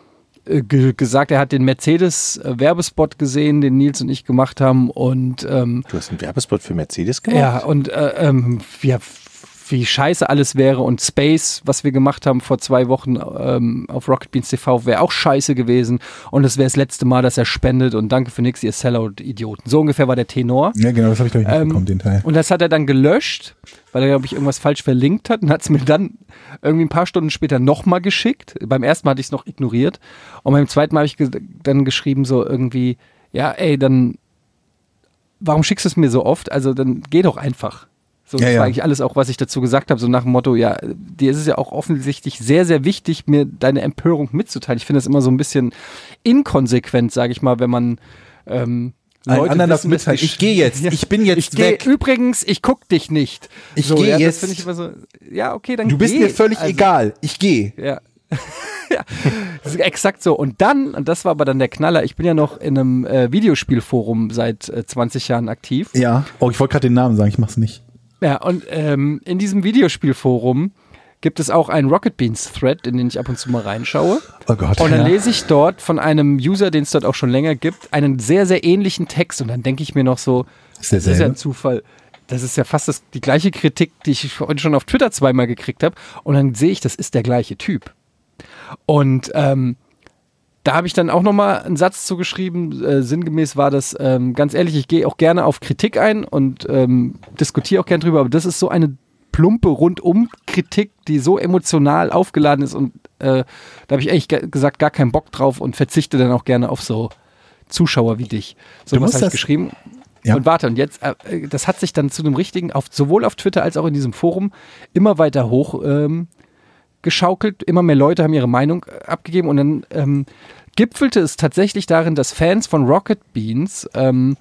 Ge- gesagt, er hat den Mercedes-Werbespot gesehen, den Nils und ich gemacht haben und ähm, du hast einen Werbespot für Mercedes gemacht? Ja, und äh, ähm, ja, wie scheiße alles wäre und Space, was wir gemacht haben vor zwei Wochen ähm, auf Rocket Beans T V, wäre auch scheiße gewesen und es wäre das letzte Mal, dass er spendet und danke für nix, ihr Sellout-Idioten. So ungefähr war der Tenor. Ja, genau, das habe ich glaube ich nicht ähm, bekommen, den Teil. Und das hat er dann gelöscht, weil er, glaube ich, irgendwas falsch verlinkt hat und hat es mir dann irgendwie ein paar Stunden später nochmal geschickt. Beim ersten Mal hatte ich es noch ignoriert und beim zweiten Mal habe ich ge- dann geschrieben so irgendwie, ja, ey, dann warum schickst du es mir so oft? Also dann geh doch einfach. So, ja, das ja. war eigentlich alles auch, was ich dazu gesagt habe, so nach dem Motto, ja, dir ist es ja auch offensichtlich sehr, sehr wichtig, mir deine Empörung mitzuteilen. Ich finde das immer so ein bisschen inkonsequent, sage ich mal, wenn man ähm, Allen Leute anderen das wissen, mitteilen. Ich gehe jetzt, ja, ich bin jetzt ich geh, weg. Übrigens, ich guck dich nicht. Ich so, gehe ja, jetzt. Das ich immer so, ja, okay, dann Du bist geh. mir völlig also, egal. Ich gehe. Ja. Ja, das ist exakt so. Und dann, und das war aber dann der Knaller, ich bin ja noch in einem äh, Videospielforum seit äh, zwanzig Jahren aktiv. Ja. Oh, ich wollte gerade den Namen sagen, ich mach's nicht. Ja, und ähm, in diesem Videospielforum gibt es auch einen Rocket Beans Thread, in den ich ab und zu mal reinschaue. Oh Gott. Und dann ja. lese ich dort von einem User, den es dort auch schon länger gibt, einen sehr, sehr ähnlichen Text. Und dann denke ich mir noch so, ist der das ist ja selbe? ein Zufall. Das ist ja fast das, die gleiche Kritik, die ich heute schon auf Twitter zweimal gekriegt habe. Und dann sehe ich, das ist der gleiche Typ. Und ähm, da habe ich dann auch nochmal einen Satz zugeschrieben. Äh, sinngemäß war das, ähm, ganz ehrlich, ich gehe auch gerne auf Kritik ein und ähm, diskutiere auch gerne drüber, aber das ist so eine plumpe Rundum-Kritik, die so emotional aufgeladen ist und äh, da habe ich ehrlich ge- gesagt gar keinen Bock drauf und verzichte dann auch gerne auf so Zuschauer wie dich. So was habe ich geschrieben. Ja. Und warte, und jetzt, äh, das hat sich dann zu einem richtigen, auf, sowohl auf Twitter als auch in diesem Forum, immer weiter hoch ähm, geschaukelt. Immer mehr Leute haben ihre Meinung abgegeben und dann ähm, gipfelte es tatsächlich darin, dass Fans von Rocket Beans ähm,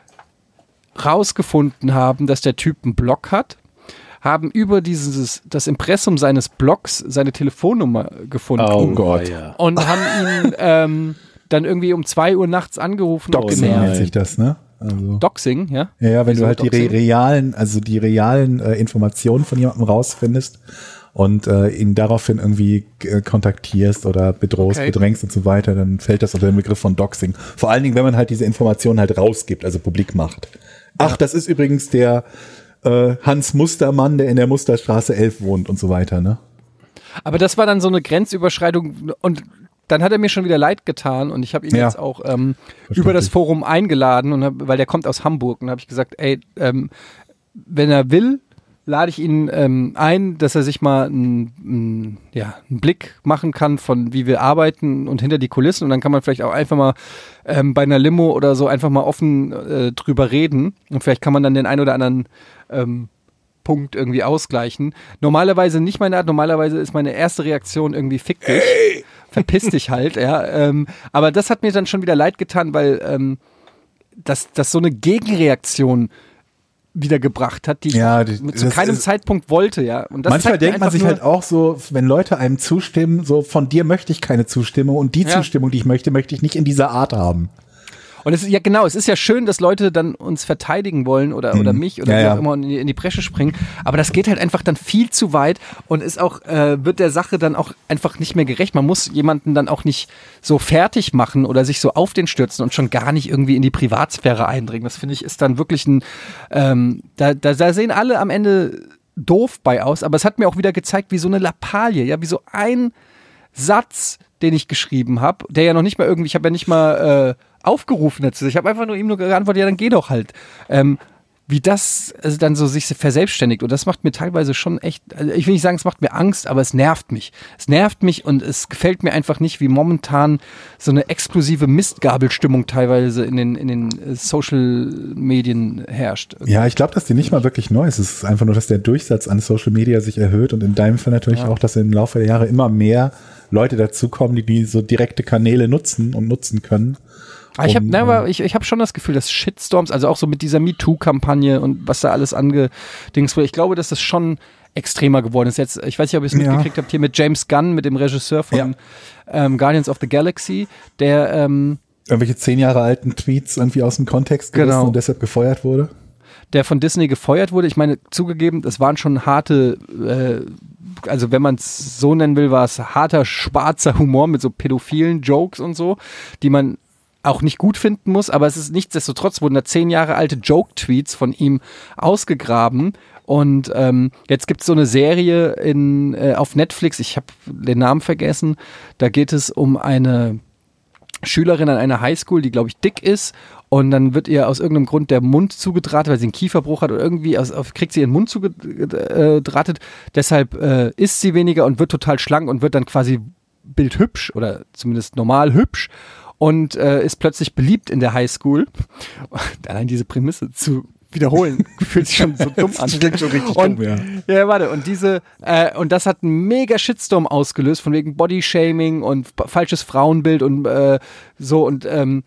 rausgefunden haben, dass der Typ einen Blog hat, haben über dieses, das Impressum seines Blogs seine Telefonnummer gefunden. Oh Gott. Und haben ihn ähm, dann irgendwie um zwei Uhr nachts angerufen. Doxing und nennt sich das, ne? Also. Doxing, ja? Ja, ja, wenn Wieso du halt Doxing? die re- realen, also die realen äh, Informationen von jemandem rausfindest und äh, ihn daraufhin irgendwie äh, kontaktierst oder bedrohst, Okay. bedrängst und so weiter, dann fällt das unter den Begriff von Doxing. Vor allen Dingen, wenn man halt diese Informationen halt rausgibt, also publik macht. Ach, ja. Das ist übrigens der äh, Hans Mustermann, der in der Musterstraße elf wohnt und so weiter, ne? Aber das war dann so eine Grenzüberschreitung und dann hat er mir schon wieder leid getan und ich habe ihn Ja. jetzt auch ähm, über das Forum eingeladen, und hab, weil der kommt aus Hamburg, und habe ich gesagt, ey, ähm, wenn er will, lade ich ihn ähm, ein, dass er sich mal einen ja, einen Blick machen kann von wie wir arbeiten und hinter die Kulissen, und dann kann man vielleicht auch einfach mal ähm, bei einer Limo oder so einfach mal offen äh, drüber reden und vielleicht kann man dann den ein oder anderen ähm, Punkt irgendwie ausgleichen. Normalerweise nicht meine Art, normalerweise ist meine erste Reaktion irgendwie fick dich. Hey. Verpiss dich halt, ja. Ähm, aber das hat mir dann schon wieder leid getan, weil ähm, das, das so eine Gegenreaktion wieder gebracht hat, die Ja, ich die, zu keinem Zeitpunkt wollte, ja. Und das manchmal denkt man sich nur, halt auch so, wenn Leute einem zustimmen, so von dir möchte ich keine Zustimmung und die ja. Zustimmung, die ich möchte, möchte ich nicht in dieser Art haben. Und es ist ja genau, es ist ja schön, dass Leute dann uns verteidigen wollen oder, Mhm. oder mich oder Ja, wie ja. auch immer in die, in die Bresche springen. Aber das geht halt einfach dann viel zu weit und ist auch, äh, wird der Sache dann auch einfach nicht mehr gerecht. Man muss jemanden dann auch nicht so fertig machen oder sich so auf den stürzen und schon gar nicht irgendwie in die Privatsphäre eindringen. Das finde ich ist dann wirklich ein, ähm, da, da, da sehen alle am Ende doof bei aus, aber es hat mir auch wieder gezeigt, wie so eine Lappalie, ja, wie so ein Satz, den ich geschrieben habe, der ja noch nicht mal irgendwie, ich habe ja nicht mal äh, aufgerufen dazu, ich habe einfach nur ihm nur geantwortet, ja, dann geh doch halt. Ähm, wie das also dann so sich verselbstständigt, und das macht mir teilweise schon echt, also ich will nicht sagen, es macht mir Angst, aber es nervt mich. Es nervt mich und es gefällt mir einfach nicht, wie momentan so eine explosive Mistgabelstimmung teilweise in den, in den Social-Medien herrscht. Ja, ich glaube, dass die nicht mal wirklich neu ist. Es ist einfach nur, dass der Durchsatz an Social Media sich erhöht und in deinem Fall natürlich Ja. auch, dass im Laufe der Jahre immer mehr Leute dazukommen, die die so direkte Kanäle nutzen und nutzen können. Aber ich habe Um, ne, aber ich, ich hab schon das Gefühl, dass Shitstorms, also auch so mit dieser MeToo-Kampagne und was da alles angedings wurde, ich glaube, dass das schon extremer geworden ist. Jetzt, ich weiß nicht, ob ihr es Ja. mitgekriegt habt, hier mit James Gunn, mit dem Regisseur von Ja. ähm, Guardians of the Galaxy, der ähm, Irgendwelche zehn Jahre alten Tweets irgendwie aus dem Kontext gerissen Genau. und deshalb gefeuert wurde. der von Disney gefeuert wurde. Ich meine, zugegeben, das waren schon harte, äh, also wenn man es so nennen will, war es harter, schwarzer Humor mit so pädophilen Jokes und so, die man auch nicht gut finden muss, aber es ist nichtsdestotrotz, wurden da zehn Jahre alte Joke-Tweets von ihm ausgegraben. Und ähm, jetzt gibt es so eine Serie in, äh, auf Netflix, ich habe den Namen vergessen, da geht es um eine Schülerin an einer Highschool, die, glaube ich, dick ist, und dann wird ihr aus irgendeinem Grund der Mund zugedrahtet, weil sie einen Kieferbruch hat oder irgendwie aus, auf, kriegt sie ihren Mund zugedrahtet, deshalb äh, isst sie weniger und wird total schlank und wird dann quasi bildhübsch oder zumindest normal hübsch und äh, ist plötzlich beliebt in der Highschool. Allein diese Prämisse zu wiederholen, fühlt sich schon so dumm an. Das klingt schon richtig und, dumm, ja. Ja, warte, und diese, äh, und das hat einen mega Shitstorm ausgelöst, von wegen Bodyshaming und f- falsches Frauenbild und äh, so, und ähm,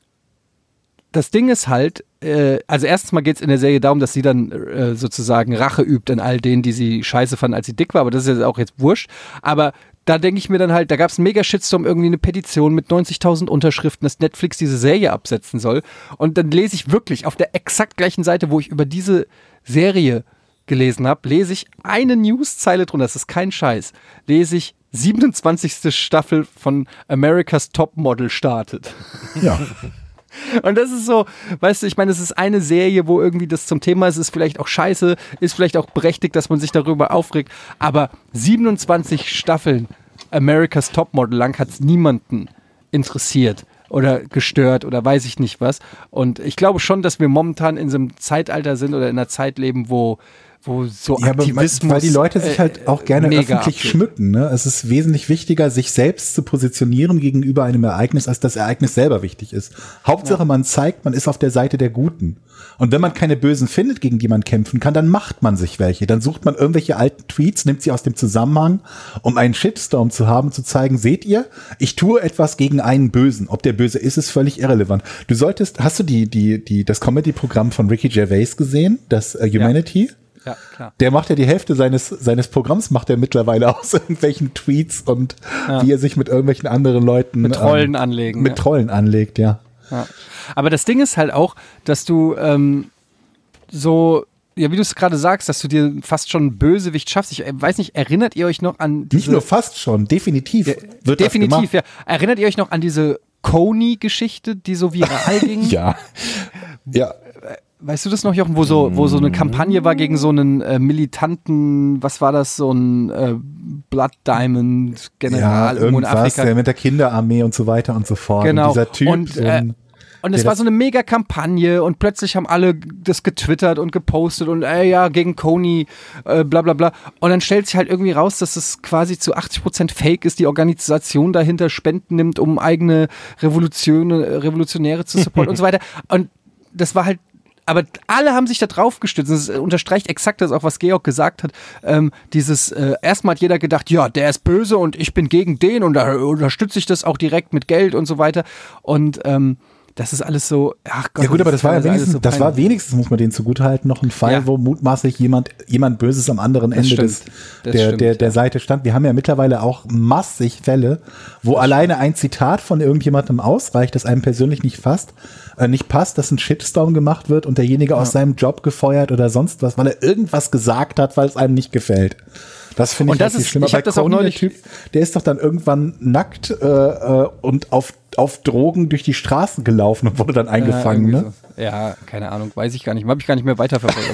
das Ding ist halt, äh, also erstens mal geht es in der Serie darum, dass sie dann äh, sozusagen Rache übt an all denen, die sie scheiße fanden, als sie dick war, aber das ist ja auch jetzt wurscht, aber da denke ich mir dann halt, da gab es einen mega Shitstorm, irgendwie eine Petition mit neunzigtausend Unterschriften, dass Netflix diese Serie absetzen soll. Und dann lese ich wirklich auf der exakt gleichen Seite, wo ich über diese Serie gelesen habe, lese ich eine Newszeile drunter, das ist kein Scheiß, lese ich siebenundzwanzigste Staffel von America's Topmodel startet. Ja. Und das ist so, weißt du, ich meine, es ist eine Serie, wo irgendwie das zum Thema ist, ist vielleicht auch scheiße, ist vielleicht auch berechtigt, dass man sich darüber aufregt, aber siebenundzwanzig Staffeln America's Topmodel lang hat es niemanden interessiert oder gestört oder weiß ich nicht was. Und ich glaube schon, dass wir momentan in so einem Zeitalter sind oder in einer Zeit leben, wo wo so ja, Aktivismus... weil die Leute sich halt auch gerne mega öffentlich abgeht. schmücken. Ne? Es ist wesentlich wichtiger, sich selbst zu positionieren gegenüber einem Ereignis, als das Ereignis selber wichtig ist. Hauptsache, ja. man zeigt, man ist auf der Seite der Guten. Und wenn man keine Bösen findet, gegen die man kämpfen kann, dann macht man sich welche. Dann sucht man irgendwelche alten Tweets, nimmt sie aus dem Zusammenhang, um einen Shitstorm zu haben, zu zeigen, seht ihr, ich tue etwas gegen einen Bösen. Ob der Böse ist, ist völlig irrelevant. Du solltest, hast du die, die, die, das Comedy-Programm von Ricky Gervais gesehen, das uh, Humanity? Ja. Ja, klar. Der macht ja die Hälfte seines, seines Programms macht er mittlerweile aus irgendwelchen Tweets und ja. wie er sich mit irgendwelchen anderen Leuten mit Trollen ähm, anlegen. Mit ja. Trollen anlegt, ja. ja. Aber das Ding ist halt auch, dass du ähm, so, ja, wie du es gerade sagst, dass du dir fast schon einen Bösewicht schaffst. Ich weiß nicht, erinnert ihr euch noch an diese... Nicht nur fast schon, definitiv ja, wird definitiv, das gemacht. ja. Erinnert ihr euch noch an diese Kony-Geschichte, die so viral ging? Ja. Ja. Weißt du das noch, Jochen, wo so, wo so eine Kampagne war gegen so einen äh, militanten, was war das, so ein äh, Blood Diamond General ja, irgendwo in irgendwas, Afrika. der mit der Kinderarmee und so weiter und so fort. Genau. Und dieser Typ. Und, äh, ähm, und es war so eine mega Kampagne und plötzlich haben alle das getwittert und gepostet und ey, ja, gegen Kony, äh, bla bla bla. Und dann stellt sich halt irgendwie raus, dass es quasi zu achtzig Prozent Fake ist, die Organisation dahinter Spenden nimmt, um eigene Revolution, Revolutionäre zu supporten und so weiter. Und das war halt aber alle haben sich da drauf gestützt. Das unterstreicht exakt das auch, was Georg gesagt hat. Ähm, dieses, äh, erstmal hat jeder gedacht, ja, der ist böse und ich bin gegen den und da unterstütze ich das auch direkt mit Geld und so weiter. Und ähm, das ist alles so, ach Gott. Ja gut, aber das war ja wenigstens, so das war wenigstens, muss man denen zugutehalten, noch ein Fall, ja. wo mutmaßlich jemand, jemand Böses am anderen das Ende stimmt. des, das der, stimmt, der, der ja. Seite stand. Wir haben ja mittlerweile auch massig Fälle, wo das alleine ein Zitat von irgendjemandem ausreicht, das einem persönlich nicht fasst, äh, nicht passt, dass ein Shitstorm gemacht wird und derjenige ja. aus seinem Job gefeuert oder sonst was, weil er irgendwas gesagt hat, weil es einem nicht gefällt. Das finde ich das richtig ist, schlimm. Ich habe das auch neulich. Der Typ, der ist doch dann irgendwann nackt äh, äh, und auf, auf Drogen durch die Straßen gelaufen und wurde dann eingefangen, ja, ne? So. Ja, keine Ahnung, weiß ich gar nicht. Habe ich gar nicht mehr weiterverfolgt,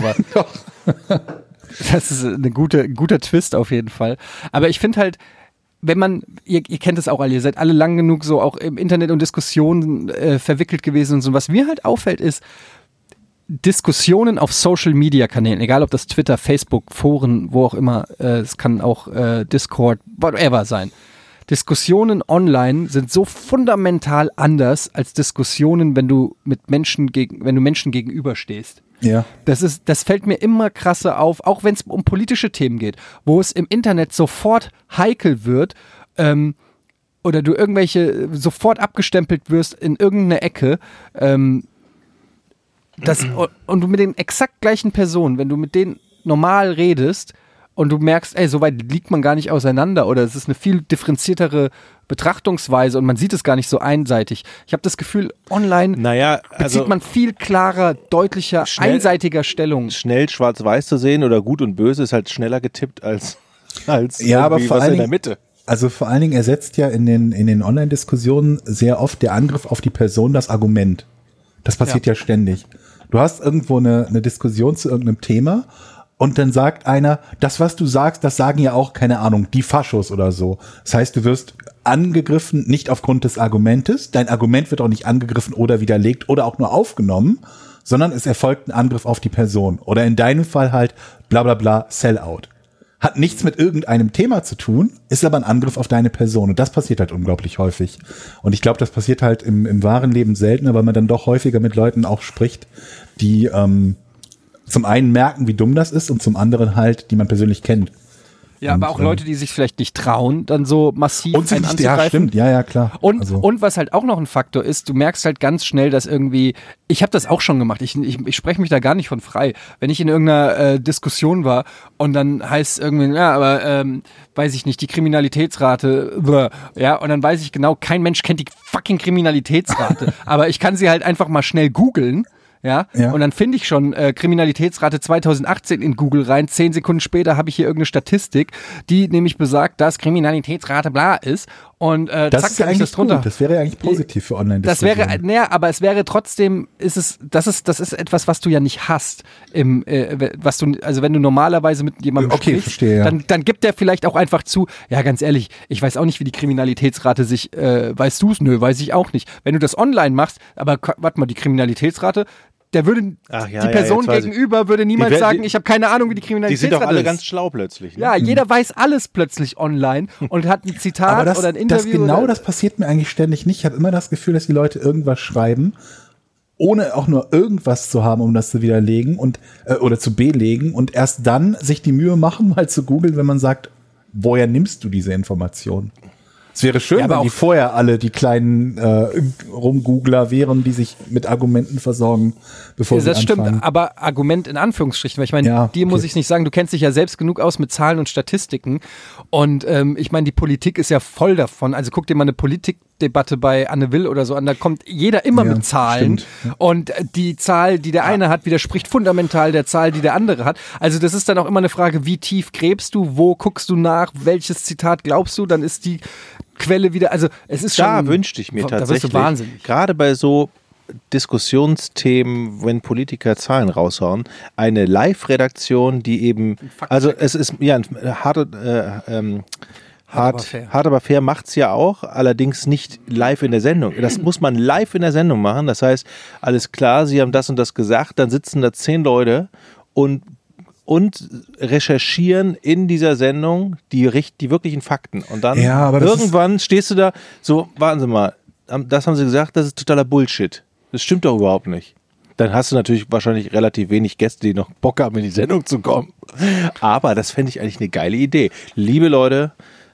aber das ist eine gute, ein guter Twist auf jeden Fall. Aber ich finde halt, wenn man, ihr, ihr kennt es auch alle, ihr seid alle lang genug so auch im Internet und Diskussionen äh, verwickelt gewesen und so. Was mir halt auffällt ist, Diskussionen auf Social-Media-Kanälen, egal ob das Twitter, Facebook, Foren, wo auch immer, äh, es kann auch äh, Discord, whatever sein. Diskussionen online sind so fundamental anders als Diskussionen, wenn du mit Menschen gegen, wenn du Menschen gegenüberstehst. Ja. Das ist, das fällt mir immer krasser auf, auch wenn es um politische Themen geht, wo es im Internet sofort heikel wird, ähm, oder du irgendwelche sofort abgestempelt wirst in irgendeine Ecke, ähm, das, und du mit den exakt gleichen Personen, wenn du mit denen normal redest und du merkst, ey, so weit liegt man gar nicht auseinander oder es ist eine viel differenziertere Betrachtungsweise und man sieht es gar nicht so einseitig. Ich habe das Gefühl, online naja, also bezieht man viel klarer, deutlicher, schnell, einseitiger Stellung. Schnell schwarz-weiß zu sehen oder gut und böse ist halt schneller getippt als, als ja, aber vor was allen in der Dingen, Mitte. Also vor allen Dingen ersetzt ja in den, in den Online-Diskussionen sehr oft der Angriff auf die Person das Argument. Das passiert ja, ja ständig. Du hast irgendwo eine, eine Diskussion zu irgendeinem Thema und dann sagt einer, das, was du sagst, das sagen ja auch, keine Ahnung, die Faschos oder so. Das heißt, du wirst angegriffen, nicht aufgrund des Argumentes, dein Argument wird auch nicht angegriffen oder widerlegt oder auch nur aufgenommen, sondern es erfolgt ein Angriff auf die Person. Oder in deinem Fall halt bla bla bla, Sellout. Hat nichts mit irgendeinem Thema zu tun, ist aber ein Angriff auf deine Person. Und das passiert halt unglaublich häufig. Und ich glaube, das passiert halt im, im wahren Leben seltener, weil man dann doch häufiger mit Leuten auch spricht, die ähm, zum einen merken, wie dumm das ist und zum anderen halt, die man persönlich kennt. Ja, und, aber auch ähm, Leute, die sich vielleicht nicht trauen, dann so massiv und einen nicht, anzugreifen. Ja, stimmt, ja, ja, klar. Und, also. und was halt auch noch ein Faktor ist, du merkst halt ganz schnell, dass irgendwie, ich habe das auch schon gemacht, ich, ich, ich spreche mich da gar nicht von frei. Wenn ich in irgendeiner äh, Diskussion war und dann heißt es irgendwie, ja, aber ähm, weiß ich nicht, die Kriminalitätsrate, bäh, ja, und dann weiß ich genau, kein Mensch kennt die fucking Kriminalitätsrate, aber ich kann sie halt einfach mal schnell googeln. Ja? ja, und dann finde ich schon äh, Kriminalitätsrate zweitausendachtzehn in Google rein, zehn Sekunden später habe ich hier irgendeine Statistik, die nämlich besagt, dass Kriminalitätsrate bla ist und äh, das zack, ist ja kann ich eigentlich das drunter. Gut. Das wäre ja eigentlich positiv für Online-Diskussionen. Das wäre, naja, aber es wäre trotzdem, ist es, das ist, das ist etwas, was du ja nicht hast, im, äh, was du, also wenn du normalerweise mit jemandem okay, sprichst, verstehe, ja. dann, dann gibt der vielleicht auch einfach zu, ja, ganz ehrlich, ich weiß auch nicht, wie die Kriminalitätsrate sich, äh, weißt du es? Nö, weiß ich auch nicht. Wenn du das online machst, aber warte mal, die Kriminalitätsrate, der würde, Ach, ja, die ja, Person jetzt weiß ich. gegenüber würde niemals Die wer- sagen, die- ich habe keine Ahnung, wie die Die Kriminalität sind doch alle ist. ganz schlau plötzlich. Ne? Ja, jeder weiß alles plötzlich online und hat ein Zitat Aber das, oder ein das Interview. genau oder, das passiert mir eigentlich ständig nicht. Ich habe immer das Gefühl, dass die Leute irgendwas schreiben, ohne auch nur irgendwas zu haben, um das zu widerlegen und äh, oder zu belegen und erst dann sich die Mühe machen, mal zu googeln, wenn man sagt, woher nimmst du diese Information? Es wäre schön, Ja, aber wenn die auch- vorher alle die kleinen äh, Rumgoogler wären, die sich mit Argumenten versorgen, bevor Ja, sie das anfangen. stimmt, aber Argument in Anführungsstrichen, weil ich meine, Ja, dir muss okay. ich nicht sagen, du kennst dich ja selbst genug aus mit Zahlen und Statistiken und ähm, ich meine, die Politik ist ja voll davon, also guck dir mal eine Politikdebatte bei Anne Will oder so an, da kommt jeder immer Ja, mit Zahlen stimmt, ja. und die Zahl, die der eine hat, widerspricht fundamental der Zahl, die der andere hat, also das ist dann auch immer eine Frage, wie tief gräbst du, wo guckst du nach, welches Zitat glaubst du, dann ist die Quelle wieder, also es ist schon... Da wünschte ich mir da tatsächlich, wirst du wahnsinnig. gerade bei so Diskussionsthemen, wenn Politiker Zahlen raushauen, eine Live-Redaktion, die eben, Faktcheck. also es ist ja ein harte, äh, ähm, Hart, aber hart, fair. hart aber fair macht es ja auch, allerdings nicht live in der Sendung. Das muss man live in der Sendung machen. Das heißt, alles klar, Sie haben das und das gesagt, dann sitzen da zehn Leute und und recherchieren in dieser Sendung die, richt- die wirklichen Fakten. Und dann Ja, aber das irgendwann stehst du da, so, warten Sie mal, das haben Sie gesagt, das ist totaler Bullshit. Das stimmt doch überhaupt nicht. Dann hast du natürlich wahrscheinlich relativ wenig Gäste, die noch Bock haben, in die Sendung zu kommen. Aber das fände ich eigentlich eine geile Idee. Liebe Leute,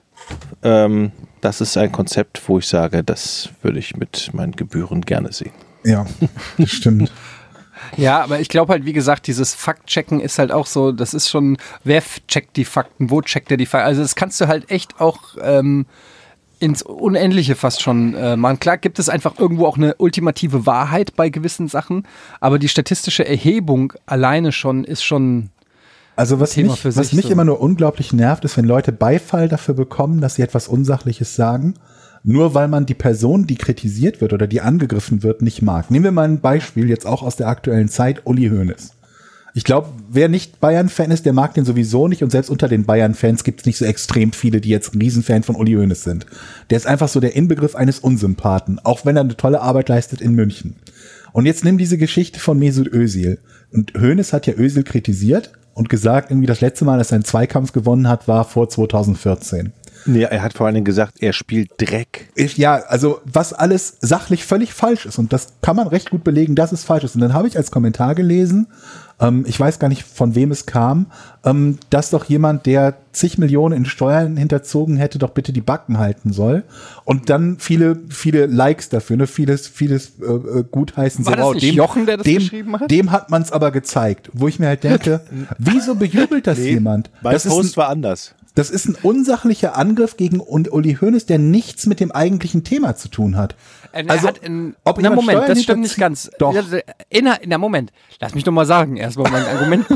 ähm, das ist ein Konzept, wo ich sage, das würde ich mit meinen Gebühren gerne sehen. Ja, das stimmt. Ja, aber ich glaube halt, wie gesagt, dieses Faktchecken ist halt auch so, das ist schon, wer f- checkt die Fakten, wo checkt er die Fakten? Also das kannst du halt echt auch ähm, ins Unendliche fast schon äh, machen. Klar gibt es einfach irgendwo auch eine ultimative Wahrheit bei gewissen Sachen, aber die statistische Erhebung alleine schon ist schon... Also was Thema mich, für was sich mich so. immer nur unglaublich nervt, ist, wenn Leute Beifall dafür bekommen, dass sie etwas Unsachliches sagen, nur weil man die Person, die kritisiert wird oder die angegriffen wird, nicht mag. Nehmen wir mal ein Beispiel, jetzt auch aus der aktuellen Zeit, Uli Hoeneß. Ich glaube, wer nicht Bayern-Fan ist, der mag den sowieso nicht und selbst unter den Bayern-Fans gibt es nicht so extrem viele, die jetzt ein Riesenfan von Uli Hoeneß sind. Der ist einfach so der Inbegriff eines Unsympathen, auch wenn er eine tolle Arbeit leistet in München. Und jetzt nimm diese Geschichte von Mesut Özil. Und Hoeneß hat ja Özil kritisiert und gesagt, irgendwie das letzte Mal, dass er einen Zweikampf gewonnen hat, war vor zweitausendvierzehn. Nee, er hat vor allen Dingen gesagt, er spielt Dreck. Ich, ja, also was alles sachlich völlig falsch ist und das kann man recht gut belegen, dass es falsch ist. Und dann habe ich als Kommentar gelesen, ähm, ich weiß gar nicht, von wem es kam, ähm, dass doch jemand, der zig Millionen in Steuern hinterzogen hätte, doch bitte die Backen halten soll. Und dann viele, viele Likes dafür, ne, vieles, vieles äh, gutheißen. War so, das wow, nicht Jochen, der das dem, geschrieben hat? Dem hat man es aber gezeigt, wo ich mir halt denke, wieso bejubelt das jemand? Mein Das ist ein, Post war anders. das ist ein unsachlicher Angriff gegen und Uli Hoeneß, der nichts mit dem eigentlichen Thema zu tun hat. Er Also, hat in, ob na jemand Moment, Steuern das stimmt nicht hinterzieht- ganz. Doch. In, na Moment, lass mich doch mal sagen, erstmal mein Argument.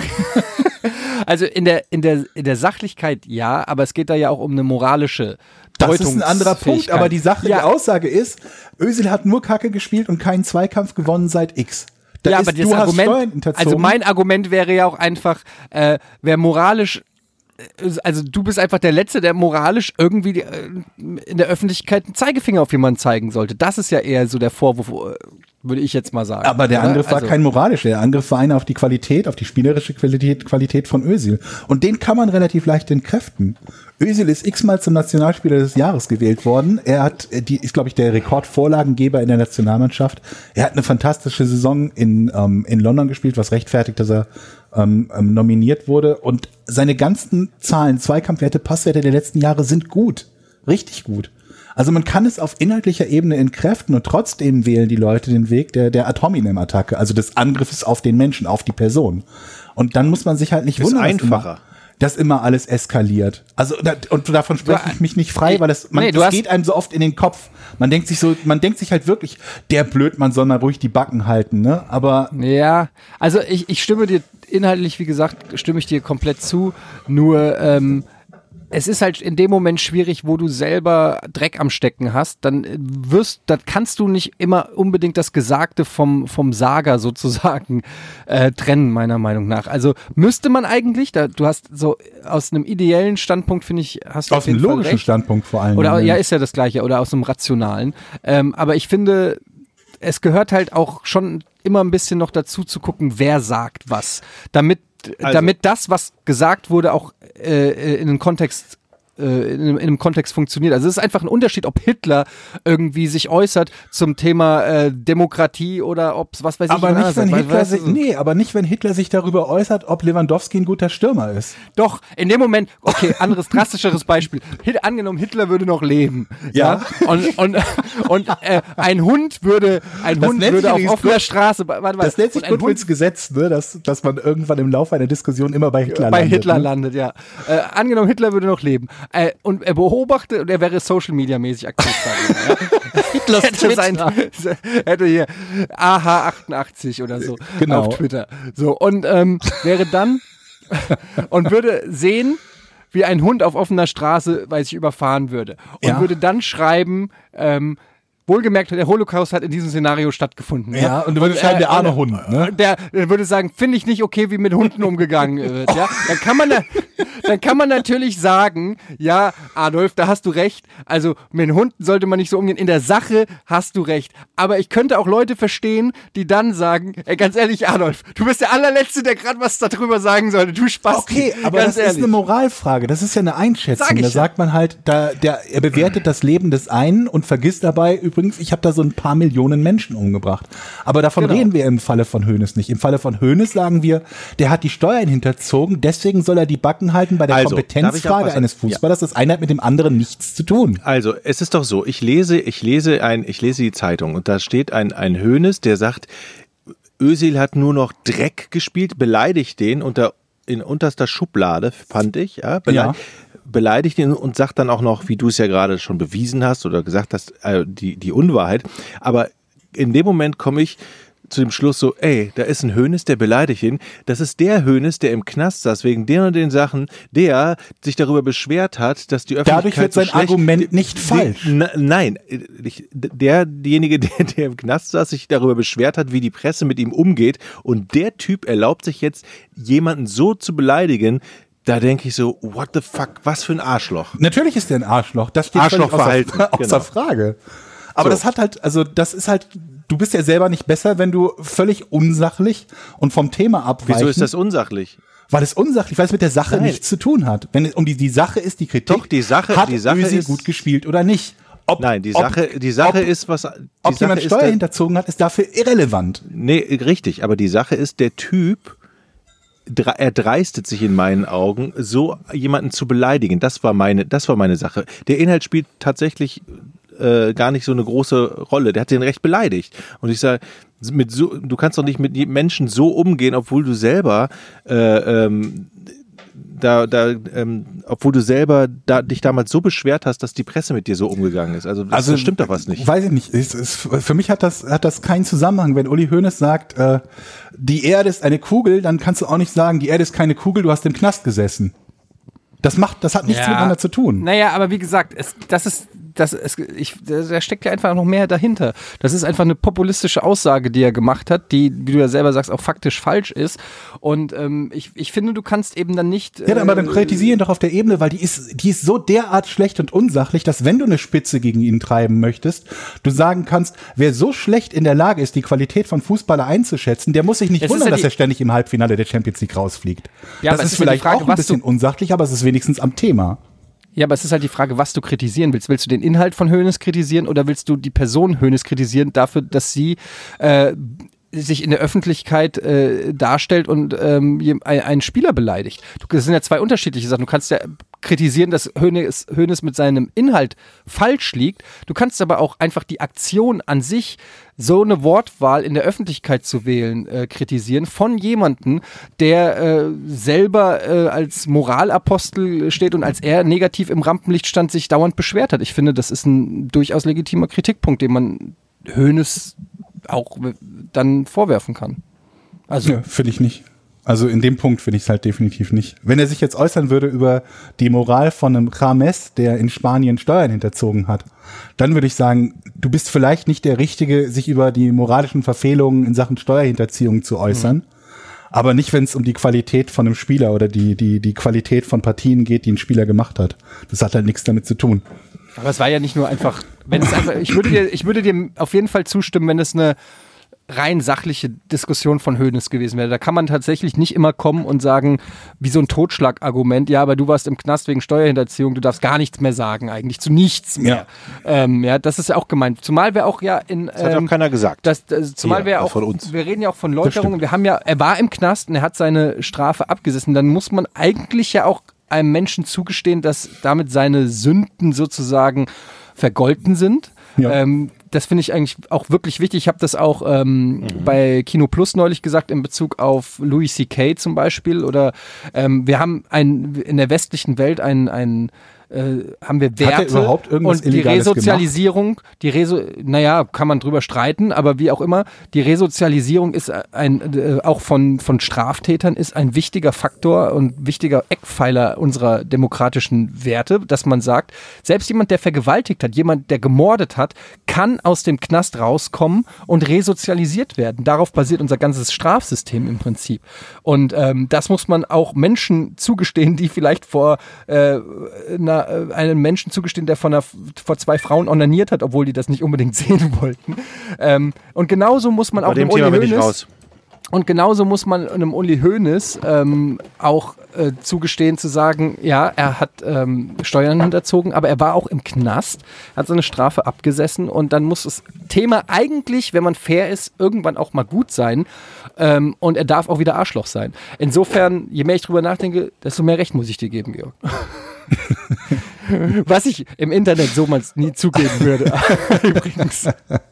Also in der, in, der, in der Sachlichkeit ja, aber es geht da ja auch um eine moralische Das ist ein anderer Punkt, Deutungsfähigkeit. aber die sachliche ja, Aussage ist, Özil hat nur Kacke gespielt und keinen Zweikampf gewonnen seit X. Da ja, ist, aber das du hast Steuern Argument, hinterzogen. also mein Argument wäre ja auch einfach, äh, wer moralisch, äh, also du bist einfach der Letzte, der moralisch irgendwie äh, in der Öffentlichkeit einen Zeigefinger auf jemanden zeigen sollte. Das ist ja eher so der Vorwurf, äh, würde ich jetzt mal sagen. Aber der oder? Angriff war Also- kein moralischer. Der Angriff war einer auf die Qualität, auf die spielerische Qualität, Qualität von Özil. Und den kann man relativ leicht entkräften. Özil ist x-mal zum Nationalspieler des Jahres gewählt worden. Er hat, äh, die ist, glaube ich, der Rekordvorlagengeber in der Nationalmannschaft. Er hat eine fantastische Saison in, ähm, in London gespielt, was rechtfertigt, dass er ähm, ähm, nominiert wurde. Und seine ganzen Zahlen, Zweikampfwerte, Passwerte der letzten Jahre sind gut. Richtig gut. Also man kann es auf inhaltlicher Ebene entkräften und trotzdem wählen die Leute den Weg der, der Ad hominem-Attacke, also des Angriffes auf den Menschen, auf die Person. Und dann muss man sich halt nicht Ist wundern, einfacher. Dass, immer, dass immer alles eskaliert. Also da, und davon spreche ich mich nicht frei, weil das, man, Nee, du das hast- geht einem so oft in den Kopf. Man denkt sich so, man denkt sich halt wirklich, der Blödmann soll mal ruhig die Backen halten, ne? Aber Ja, also ich, ich stimme dir inhaltlich, wie gesagt, stimme ich dir komplett zu. Nur ähm, es ist halt in dem Moment schwierig, wo du selber Dreck am Stecken hast, dann wirst, dann kannst du nicht immer unbedingt das Gesagte vom, vom Sager sozusagen äh, trennen, meiner Meinung nach. Also müsste man eigentlich, da, du hast so aus einem ideellen Standpunkt, finde ich, hast du aus auf jeden einem Fall logischen recht. Standpunkt vor allem. Oder ja, ist ja das Gleiche, oder aus einem rationalen. Ähm, aber ich finde, es gehört halt auch schon immer ein bisschen noch dazu zu gucken, wer sagt was, damit, Also. damit das, was gesagt wurde, auch äh, in den Kontext In, in einem Kontext funktioniert. Also es ist einfach ein Unterschied, ob Hitler irgendwie sich äußert zum Thema äh, Demokratie oder ob es, was weiß ich, Aber nicht, wenn sagt. Hitler Weißt du, sich, nee, aber nicht, wenn Hitler sich darüber äußert, ob Lewandowski ein guter Stürmer ist. Doch, in dem Moment, okay, anderes, drastischeres Beispiel. Hit, angenommen, Hitler würde noch leben. Ja. ja? Und, und, und äh, ein Hund würde, ein Das Hund nennt würde sich auf übrigens offener Grund- Straße, warte, warte, Das nennt sich und ein Hund Grundgesetz, ne, dass, dass man irgendwann im Laufe einer Diskussion immer bei Hitler bei landet. Hitler ne? landet, ja. Äh, angenommen, Hitler würde noch leben. Äh, und er beobachtet, und er wäre Social Media mäßig aktiv. Ja. Hitlers hätte, sein, hätte hier A H achtundachtzig oder so Genau. auf Twitter. So, und ähm, wäre dann und würde sehen, wie ein Hund auf offener Straße, weiß ich, überfahren würde. Und Ja. würde dann schreiben, ähm, wohlgemerkt, der Holocaust hat in diesem Szenario stattgefunden. Ja, und du würdest schreiben, der arme Hund, ne? Der, der würde sagen, finde ich nicht okay, wie mit Hunden umgegangen wird. Ja? Dann kann man, da, dann kann man natürlich sagen, ja, Adolf, da hast du recht. Also mit Hunden sollte man nicht so umgehen. In der Sache hast du recht. Aber ich könnte auch Leute verstehen, die dann sagen, ey, ganz ehrlich, Adolf, du bist der allerletzte, der gerade was darüber sagen sollte. Du Spasti. Okay, aber ganz das ehrlich. ist eine Moralfrage. Das ist ja eine Einschätzung. Sag ich Da ja. sagt man halt, da, der, er bewertet das Leben des einen und vergisst dabei, übrigens, ich habe da so ein paar Millionen Menschen umgebracht. Aber davon Genau. reden wir im Falle von Hoeneß nicht. Im Falle von Hoeneß sagen wir, der hat die Steuern hinterzogen, deswegen soll er die Backen halten bei der Also, darf ich auch Kompetenzfrage was- eines Fußballers. Das eine hat mit dem anderen nichts zu tun. Also, es ist doch so, ich lese, ich lese ein, ich lese die Zeitung und da steht ein, ein Hoeneß, der sagt, Özil hat nur noch Dreck gespielt, beleidigt den unter, in unterster Schublade, fand ich, ja, beleidigt, beleidigt ihn und sagt dann auch noch, wie du es ja gerade schon bewiesen hast oder gesagt hast, äh, die, die Unwahrheit. Aber in dem Moment komme ich zu dem Schluss so, ey, da ist ein Hoeneß, der beleidigt ihn. Das ist der Hoeneß, der im Knast saß, wegen den und den Sachen, der sich darüber beschwert hat, dass die Öffentlichkeit Dadurch wird so sein schlecht, Argument nicht die, falsch. Die, na, nein, ich, der, derjenige, der, der im Knast saß, sich darüber beschwert hat, wie die Presse mit ihm umgeht und der Typ erlaubt sich jetzt, jemanden so zu beleidigen, da denke ich so, what the fuck, was für ein Arschloch. Natürlich ist der ein Arschloch. Das steht völlig Arschlochverhalten, außer, außer genau. Frage. Aber So. das hat halt, also das ist halt, du bist ja selber nicht besser, wenn du völlig unsachlich und vom Thema abweichend. Wieso ist das unsachlich? Weil es unsachlich, weil es mit der Sache Nein. nichts zu tun hat. Wenn es um die, die Sache ist, die Kritik, Doch, die Sache- hat die Sache Özil ist- gut gespielt oder nicht. Ob, Nein, die ob- Sache, die Sache ob, ist, was, die ob Sache jemand ist Steuer der- hinterzogen hat, ist dafür irrelevant. Nee, richtig, aber die Sache ist, der Typ, dre- er dreistet sich in meinen Augen, so jemanden zu beleidigen. Das war meine, das war meine Sache. Der Inhalt spielt tatsächlich äh, gar nicht so eine große Rolle. Der hat den recht beleidigt. Und ich sage, mit so, du kannst doch nicht mit Menschen so umgehen, obwohl du selber äh, ähm, da, da, ähm, obwohl du selber da, dich damals so beschwert hast, dass die Presse mit dir so umgegangen ist. Also das, Also das stimmt doch was nicht. Weiß ich nicht. Es, es, für mich hat das, hat das keinen Zusammenhang. Wenn Uli Hoeneß sagt, äh, die Erde ist eine Kugel, dann kannst du auch nicht sagen, die Erde ist keine Kugel, du hast im Knast gesessen. Das macht, das hat nichts Ja. miteinander zu tun. Naja, aber wie gesagt, es, das ist, das, es, ich, da steckt ja einfach noch mehr dahinter. Das ist einfach eine populistische Aussage, die er gemacht hat, die, wie du ja selber sagst, auch faktisch falsch ist. Und ähm, ich, ich finde, du kannst eben dann nicht. Ja, aber dann äh, kritisieren doch auf der Ebene, weil die ist, die ist so derart schlecht und unsachlich, dass wenn du eine Spitze gegen ihn treiben möchtest, du sagen kannst, wer so schlecht in der Lage ist, die Qualität von Fußballer einzuschätzen, der muss sich nicht Es ist wundern, ja dass die- er ständig im Halbfinale der Champions League rausfliegt. Ja, aber das es ist ist ja die vielleicht Frage, auch ein was bisschen du- unsachlich, aber es ist wenigstens am Thema. Ja, aber es ist halt die Frage, was du kritisieren willst. Willst du den Inhalt von Hoeneß kritisieren oder willst du die Person Hoeneß kritisieren dafür, dass sie äh, sich in der Öffentlichkeit äh, darstellt und ähm, jem- ein- einen Spieler beleidigt? Du, das sind ja zwei unterschiedliche Sachen. Du kannst ja kritisieren, dass Hoeneß, Hoeneß mit seinem Inhalt falsch liegt. Du kannst aber auch einfach die Aktion an sich, so eine Wortwahl in der Öffentlichkeit zu wählen, äh, kritisieren von jemandem, der äh, selber äh, als Moralapostel steht und als er negativ im Rampenlicht stand, sich dauernd beschwert hat. Ich finde, das ist ein durchaus legitimer Kritikpunkt, den man Hoeneß auch dann vorwerfen kann. Also Ja, finde ich nicht. Also in dem Punkt finde ich es halt definitiv nicht. Wenn er sich jetzt äußern würde über die Moral von einem James, der in Spanien Steuern hinterzogen hat, dann würde ich sagen, du bist vielleicht nicht der Richtige, sich über die moralischen Verfehlungen in Sachen Steuerhinterziehung zu äußern. Mhm. Aber nicht, wenn es um die Qualität von einem Spieler oder die, die, die Qualität von Partien geht, die ein Spieler gemacht hat. Das hat halt nichts damit zu tun. Aber es war ja nicht nur einfach, wenn es einfach, ich würde dir, ich würde dir auf jeden Fall zustimmen, wenn es eine rein sachliche Diskussion von Hoeneß gewesen wäre. Da kann man tatsächlich nicht immer kommen und sagen, wie so ein Totschlagargument, ja, aber du warst im Knast wegen Steuerhinterziehung, du darfst gar nichts mehr sagen eigentlich, zu nichts mehr. Ja, ähm, ja das ist ja auch gemeint. Zumal wir auch ja in... Das hat ähm, auch keiner gesagt. Das, das, zumal Hier, wir auch... von uns. Wir reden ja auch von Läuterungen. Wir haben ja... Er war im Knast und er hat seine Strafe abgesessen. Dann muss man eigentlich ja auch einem Menschen zugestehen, dass damit seine Sünden sozusagen vergolten sind. Ja. Ähm, das finde ich eigentlich auch wirklich wichtig. Ich habe das auch ähm, mhm. bei Kino Plus neulich gesagt in Bezug auf Louis C K zum Beispiel. Oder ähm, wir haben ein, in der westlichen Welt ein, ein äh, haben wir Werte Hat er überhaupt irgendwas und die Illegales Resozialisierung, gemacht? die Reso, naja, kann man drüber streiten, aber wie auch immer, die Resozialisierung ist ein, äh, auch von, von Straftätern ist ein wichtiger Faktor und wichtiger Eckpfeiler unserer demokratischen Werte, dass man sagt, selbst jemand, der vergewaltigt hat, jemand, der gemordet hat, kann aus dem Knast rauskommen und resozialisiert werden. Darauf basiert unser ganzes Strafsystem im Prinzip. Und ähm, das muss man auch Menschen zugestehen, die vielleicht vor äh, einer einem Menschen zugestehen, der von einer, vor zwei Frauen onaniert hat, obwohl die das nicht unbedingt sehen wollten. Ähm, und genauso muss man Bei auch dem einem Thema Uli bin ich Hoeneß, raus. und genauso muss man einem Uli Hoeneß ähm, auch äh, zugestehen zu sagen, ja, er hat ähm, Steuern hinterzogen, aber er war auch im Knast, hat seine Strafe abgesessen und dann muss das Thema eigentlich, wenn man fair ist, irgendwann auch mal gut sein ähm, und er darf auch wieder Arschloch sein. Insofern, je mehr ich drüber nachdenke, desto mehr Recht muss ich dir geben, Georg. Was ich im Internet so mal nie zugeben würde. Übrigens.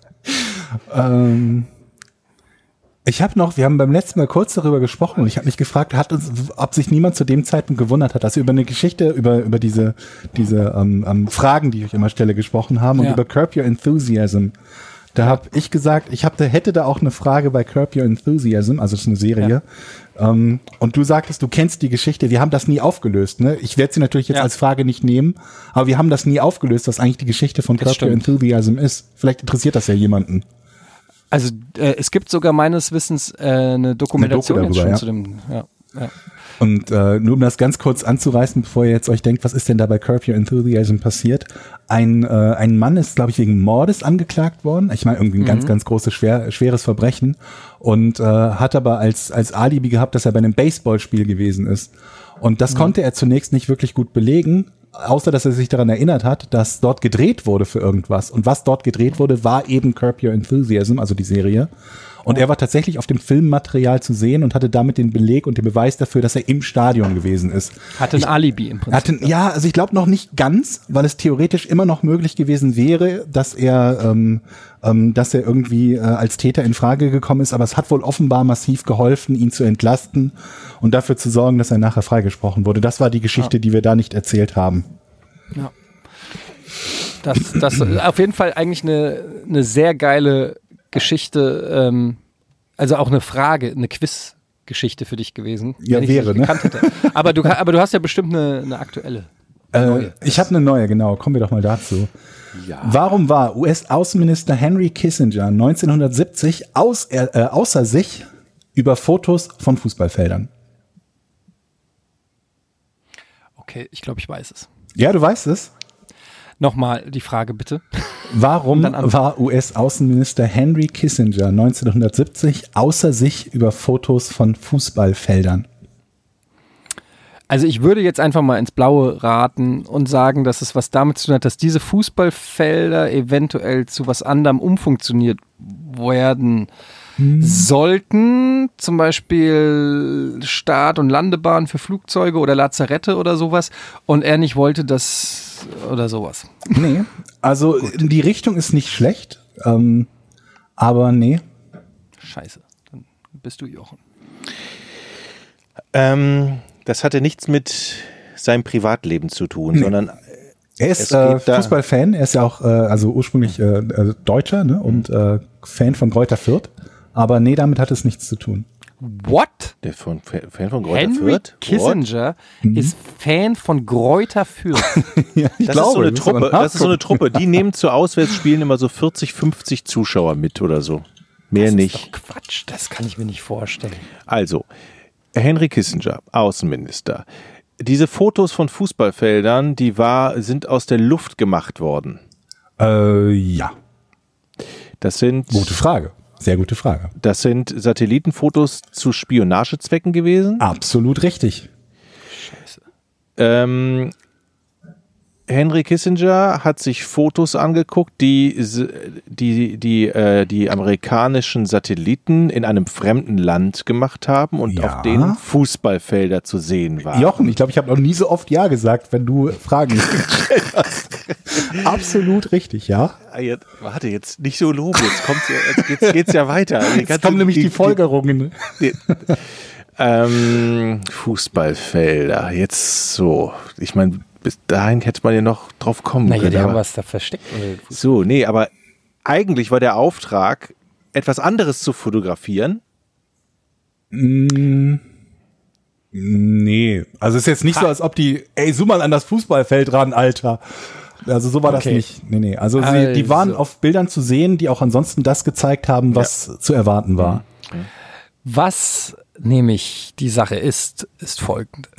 ähm, ich habe noch, wir haben beim letzten Mal kurz darüber gesprochen und ich habe mich gefragt, hat uns, ob sich niemand zu dem Zeitpunkt gewundert hat, dass wir über eine Geschichte, über über diese diese ähm, ähm, Fragen, die ich immer stelle, gesprochen haben und ja. über Curb Your Enthusiasm. Da habe ich gesagt, ich hab, da hätte da auch eine Frage bei Curb Your Enthusiasm, also das ist eine Serie. Ja. Ähm, und du sagtest, du kennst die Geschichte, wir haben das nie aufgelöst. Ne? Ich werde sie natürlich jetzt ja. als Frage nicht nehmen, aber wir haben das nie aufgelöst, was eigentlich die Geschichte von Curb Your Enthusiasm ist. Vielleicht interessiert das ja jemanden. Also äh, es gibt sogar meines Wissens äh, eine Dokumentation eine Doku darüber, jetzt schon ja. zu dem... Ja, ja. Und äh, nur um das ganz kurz anzureißen, bevor ihr jetzt euch denkt, was ist denn da bei Curb Your Enthusiasm passiert? Ein äh, ein Mann ist, glaube ich, wegen Mordes angeklagt worden. Ich meine, irgendwie ein mhm. ganz, ganz großes, schwer, schweres Verbrechen. Und äh, hat aber als als Alibi gehabt, dass er bei einem Baseballspiel gewesen ist. Und das mhm. konnte er zunächst nicht wirklich gut belegen, außer dass er sich daran erinnert hat, dass dort gedreht wurde für irgendwas. Und was dort gedreht wurde, war eben Curb Your Enthusiasm, also die Serie. Und er war tatsächlich auf dem Filmmaterial zu sehen und hatte damit den Beleg und den Beweis dafür, dass er im Stadion gewesen ist. Hatte ein ich, Alibi im Prinzip. Hatte, ja, also ich glaube noch nicht ganz, weil es theoretisch immer noch möglich gewesen wäre, dass er, ähm, ähm, dass er irgendwie äh, als Täter in Frage gekommen ist. Aber es hat wohl offenbar massiv geholfen, ihn zu entlasten und dafür zu sorgen, dass er nachher freigesprochen wurde. Das war die Geschichte, ja. die wir da nicht erzählt haben. Ja. Das, das auf jeden Fall eigentlich eine, eine sehr geile Geschichte, ähm, also auch eine Frage, eine Quiz-Geschichte für dich gewesen. Ja, wenn wäre, ich ne? Hätte. Aber du, aber du hast ja bestimmt eine, eine aktuelle. Äh, ich habe eine neue, genau. Kommen wir doch mal dazu. Ja. Warum war U S-Außenminister Henry Kissinger neunzehnhundertsiebzig aus, äh, außer sich über Fotos von Fußballfeldern? Okay, ich glaube, ich weiß es. Ja, du weißt es. Nochmal die Frage bitte. Warum war U S-Außenminister Henry Kissinger neunzehnhundertsiebzig außer sich über Fotos von Fußballfeldern? Also ich würde jetzt einfach mal ins Blaue raten und sagen, dass es was damit zu tun hat, dass diese Fußballfelder eventuell zu was anderem umfunktioniert werden hm. sollten. Zum Beispiel Start- und Landebahn für Flugzeuge oder Lazarette oder sowas. Und er nicht wollte, dass oder sowas. Nee, also Gut. die Richtung ist nicht schlecht, ähm, aber nee. Scheiße, dann bist du Jochen. Ähm, das hatte nichts mit seinem Privatleben zu tun, nee. sondern er ist äh, Fußballfan, er ist ja auch äh, also ursprünglich äh, also Deutscher, ne, und äh, Fan von Greuther Fürth, aber nee, damit hat es nichts zu tun. What? Der von, Fan von Greuther Henry Fürth? Kissinger What? ist Fan von Greuther Fürth. ja, ich das, glaube, ist so eine das, Truppe, das ist so eine Truppe, die nehmen zu Auswärtsspielen immer so vierzig, fünfzig Zuschauer mit oder so. Mehr das nicht. Das ist doch Quatsch, das kann ich mir nicht vorstellen. Also, Henry Kissinger, Außenminister. Diese Fotos von Fußballfeldern, die war, sind aus der Luft gemacht worden. Äh, ja. Das sind... Gute Frage. Sehr gute Frage. Das sind Satellitenfotos zu Spionagezwecken gewesen. Absolut richtig. Scheiße. Ähm, Henry Kissinger hat sich Fotos angeguckt, die die, die, äh, die amerikanischen Satelliten in einem fremden Land gemacht haben und Ja. auf denen Fußballfelder zu sehen waren. Jochen, ich glaube, ich habe noch nie so oft Ja gesagt, wenn du Fragen gestellt hast. Absolut richtig, ja. Ah, jetzt, warte, jetzt nicht so loben, jetzt, kommt's, jetzt, jetzt geht's ja weiter. Die Jetzt ganze- kommen nämlich die Folgerungen. Die, ähm, Fußballfelder, jetzt so. Ich meine, bis dahin hätte man ja noch drauf kommen Naja, können. die haben aber- was da versteckt. So, nee, aber eigentlich war der Auftrag, etwas anderes zu fotografieren. Mm, nee, also es ist jetzt nicht so, als ob die, ey, zoom mal an das Fußballfeld ran, Alter. Also so war Okay. das nicht. Nee, nee. Also, Also. Sie, die waren auf Bildern zu sehen, die auch ansonsten das gezeigt haben, was zu erwarten war. Was nämlich die Sache ist, ist folgende.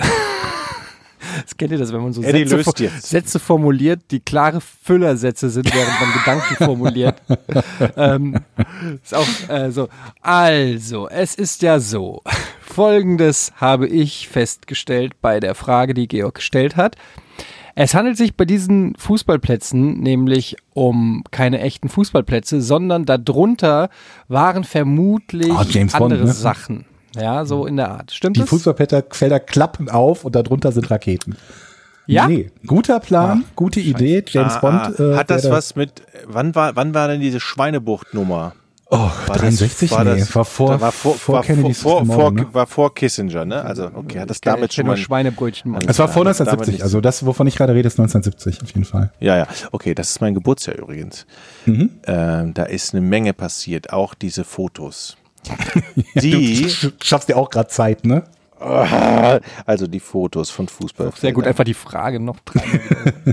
Das kennt ihr das, wenn man so Eddie Sätze, löst fo- jetzt. Sätze formuliert, die klare Füllersätze sind, während man Gedanken formuliert. ähm, ist auch äh, so. Also, es ist ja so. Folgendes habe ich festgestellt bei der Frage, die Georg gestellt hat. Es handelt sich bei diesen Fußballplätzen nämlich um keine echten Fußballplätze, sondern darunter waren vermutlich Ah, James Bond, andere ne? Sachen. Ja, so in der Art. Stimmt Die das? Fußballfelder klappen auf und darunter sind Raketen. Ja? Nee, guter Plan, gute Idee. James Ah, Bond. äh, hat das der da- was mit, wann war, wann war denn diese Schweinebucht-Nummer? Oh, War dreiundsechzig? Das, war nee, das, war vor, da war vor, vor war Kennedys vor, vor, Ermordung, ne? war vor Kissinger, ne? Also, okay, hat das damit ich schon kenn nur mal. Schweinebrötchen. Mann. Es war vor Ja, damit neunzehnhundertsiebzig, nicht. also das, wovon ich gerade rede, ist neunzehnhundertsiebzig auf jeden Fall. Ja, ja, okay, das ist mein Geburtsjahr übrigens. Mhm. Ähm, da ist eine Menge passiert, auch diese Fotos. Die, Du schaffst dir auch gerade Zeit, ne? also die Fotos von Fußball. Sehr gut, einfach die Frage noch dreimal.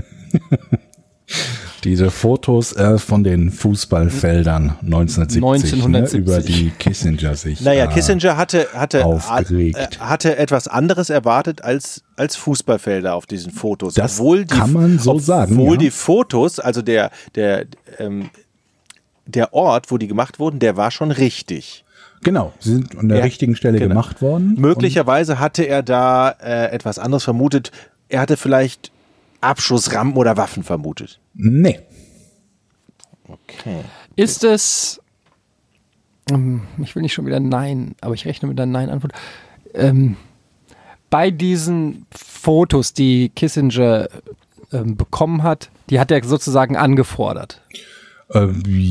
Diese Fotos äh, von den Fußballfeldern neunzehnhundertsiebzig, neunzehnhundertsiebzig. Ne, über die Kissinger sich Naja, da Kissinger hatte, hatte, aufgeregt. äh, hatte etwas anderes erwartet als, als Fußballfelder auf diesen Fotos. Das obwohl die, kann man so sagen, Obwohl ja. die Fotos, also der, der, ähm, der Ort, wo die gemacht wurden, der war schon richtig. Genau, sie sind an der Ja, richtigen Stelle genau. gemacht worden. Möglicherweise hatte er da äh, etwas anderes vermutet. Er hatte vielleicht Abschussrampen oder Waffen vermutet. Und, nee, Okay. Ist es, ähm, ich will nicht schon wieder Nein, aber ich rechne mit einer Nein-Antwort. Ähm, bei diesen Fotos, die Kissinger ähm, bekommen hat, die hat er sozusagen angefordert. äh,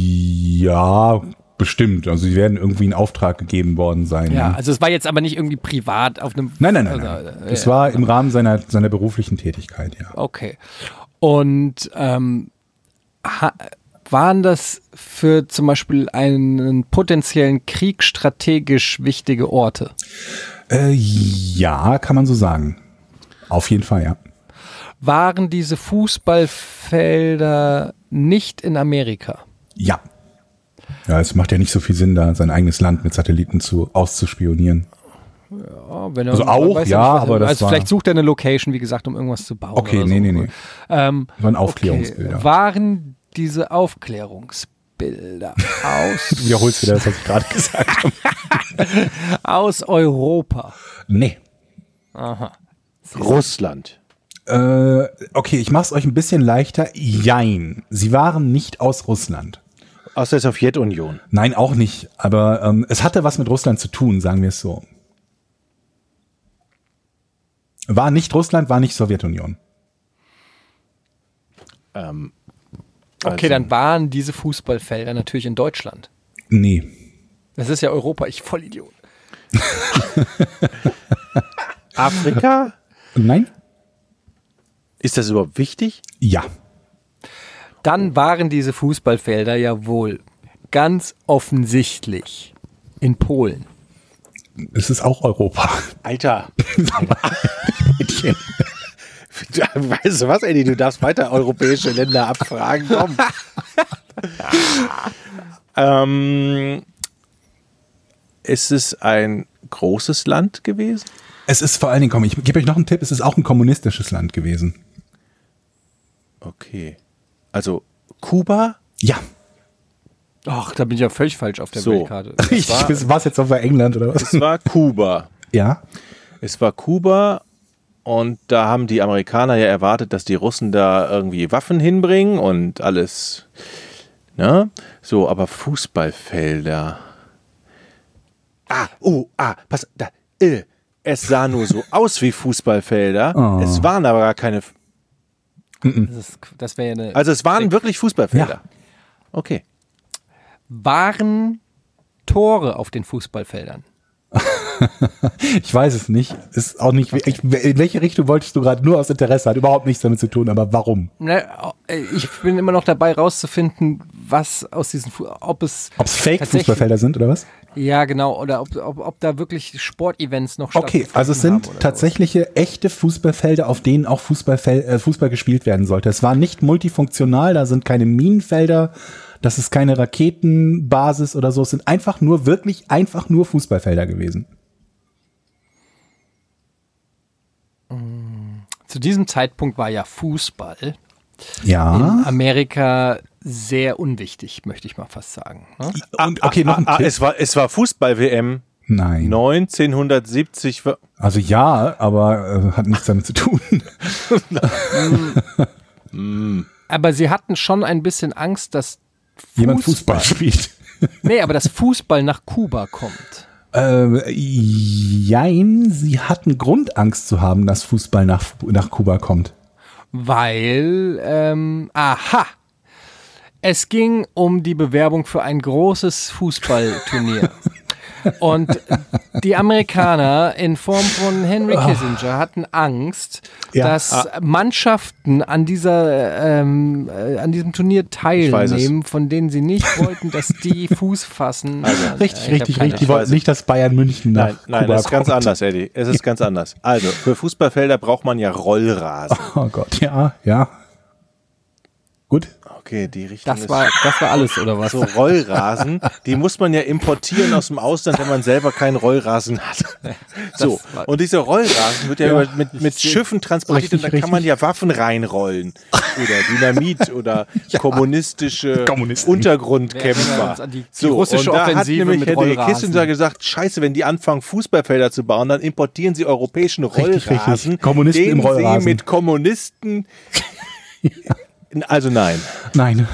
ja, bestimmt. Also sie werden irgendwie in Auftrag gegeben worden sein. Ja, ne? also es war jetzt aber nicht irgendwie privat auf einem... Nein, nein, nein. Also, nein. äh, Es ja. war im Rahmen seiner, seiner beruflichen Tätigkeit, ja. Okay. Und ähm, ha, waren das für zum Beispiel einen potenziellen Krieg strategisch wichtige Orte? Äh, ja, kann man so sagen. Auf jeden Fall, ja. Waren diese Fußballfelder nicht in Amerika? Ja. Ja, es macht ja nicht so viel Sinn, da sein eigenes Land mit Satelliten zu, auszuspionieren. Ja, wenn er, Also auch, weiß ja, nicht, was er- aber das also war- vielleicht sucht er eine Location, wie gesagt, um irgendwas zu bauen. Okay, oder nee, so. nee, nee. Ähm, Das waren Aufklärungsbilder. okay. Waren diese Aufklärungsbilder aus, Du wiederholst wieder das, was ich gerade gesagt habe. aus Europa? Nee. Russland. Äh, okay, ich mach's euch ein bisschen leichter. Jein. Sie waren nicht aus Russland. Aus der Sowjetunion. Nein, auch nicht. Aber ähm, es hatte was mit Russland zu tun, sagen wir es so. War nicht Russland, war nicht Sowjetunion. Ähm, Okay, dann waren diese Fußballfelder natürlich in Deutschland. Nee. Das ist ja Europa, ich Vollidiot. Afrika? Nein? Ist das überhaupt wichtig? Ja. Dann waren diese Fußballfelder ja wohl ganz offensichtlich in Polen. Es ist auch Europa. Alter. Weißt du was, Eddie? Du darfst weiter europäische Länder abfragen. Komm. ähm, ist es ein großes Land gewesen? Es ist vor allen Dingen, komm, ich gebe euch noch einen Tipp, es ist auch ein kommunistisches Land gewesen. Okay. Also Kuba? Ja. Ach, da bin ich ja völlig falsch auf der So. Weltkarte. Ich, war es jetzt auf England oder was? Es war Kuba. Ja. Es war Kuba und da haben die Amerikaner ja erwartet, dass die Russen da irgendwie Waffen hinbringen und alles. Ne? So, aber Fußballfelder. Ah, oh, ah, pass, da, äh, es sah nur so aus wie Fußballfelder. Oh. Es waren aber gar keine. Das, das wäre ja eine. Also es waren wirklich Fußballfelder. Ja. Okay. Waren Tore auf den Fußballfeldern? Ich weiß es nicht. Ist auch nicht. Ich, in welche Richtung wolltest du gerade? Nur aus Interesse, hat überhaupt nichts damit zu tun, aber warum? Ne, ich bin immer noch dabei rauszufinden, was aus diesen, Fu- ob es Ob es tatsächlich- Fake-Fußballfelder sind oder was? Ja, genau, oder ob, ob, ob da wirklich Sportevents noch Okay, stattgefunden also es haben sind oder tatsächliche echte Fußballfelder, auf denen auch Fußballfel äh, Fußball gespielt werden sollte. Es war nicht multifunktional, da sind keine Minenfelder, das ist keine Raketenbasis oder so. Es sind einfach nur, wirklich einfach nur Fußballfelder gewesen. sowas. Zu diesem Zeitpunkt war ja Fußball in Ja. Amerika sehr unwichtig, möchte ich mal fast sagen. Ne? Und, okay, noch ein Ah, Tipp. es war, es war Fußball-W M Nein. neunzehnhundertsiebzig. war- Also ja, aber äh, hat nichts damit zu tun. Aber sie hatten schon ein bisschen Angst, dass Jemand Fußball spielt. Nee, aber dass Fußball nach Kuba kommt. Äh, jein, sie hatten Grundangst zu haben, dass Fußball nach, nach Kuba kommt. Weil, ähm, aha, es ging um die Bewerbung für ein großes Fußballturnier. Und die Amerikaner in Form von Henry Kissinger hatten Angst, Ja. dass Mannschaften an dieser ähm, äh, an diesem Turnier weiß teilnehmen, von denen sie nicht wollten, dass die Fuß fassen. Richtig, Äh, ich hab richtig, keine richtig. Die Ich wollten weiß nicht, dass Bayern München nach Nein, nein, Kuba das ist ganz kommt. anders, Eddie. Es ist ganz anders. Also, für Fußballfelder braucht man ja Rollrasen. Oh Gott, ja, ja. Gut. Okay, die Richtung Das ist war, das war alles, oder was? so Rollrasen. Die muss man ja importieren aus dem Ausland, wenn man selber keinen Rollrasen hat. So, war- und dieser Rollrasen wird ja, Ja. über- mit, mit Schiffen transportiert Richtig, und da kann man richtig. ja Waffen reinrollen. Oder Dynamit oder kommunistische Kommunisten. Wir erinnern Untergrundkämpfer. uns an die- die so, russische und da hat Offensive nämlich mit Henry Rollrasen. Kissinger gesagt, scheiße, wenn die anfangen Fußballfelder zu bauen, dann importieren sie europäischen Richtig, Rollrasen, richtig. Kommunisten den im Rollrasen. sie mit Kommunisten... Also nein. Nein.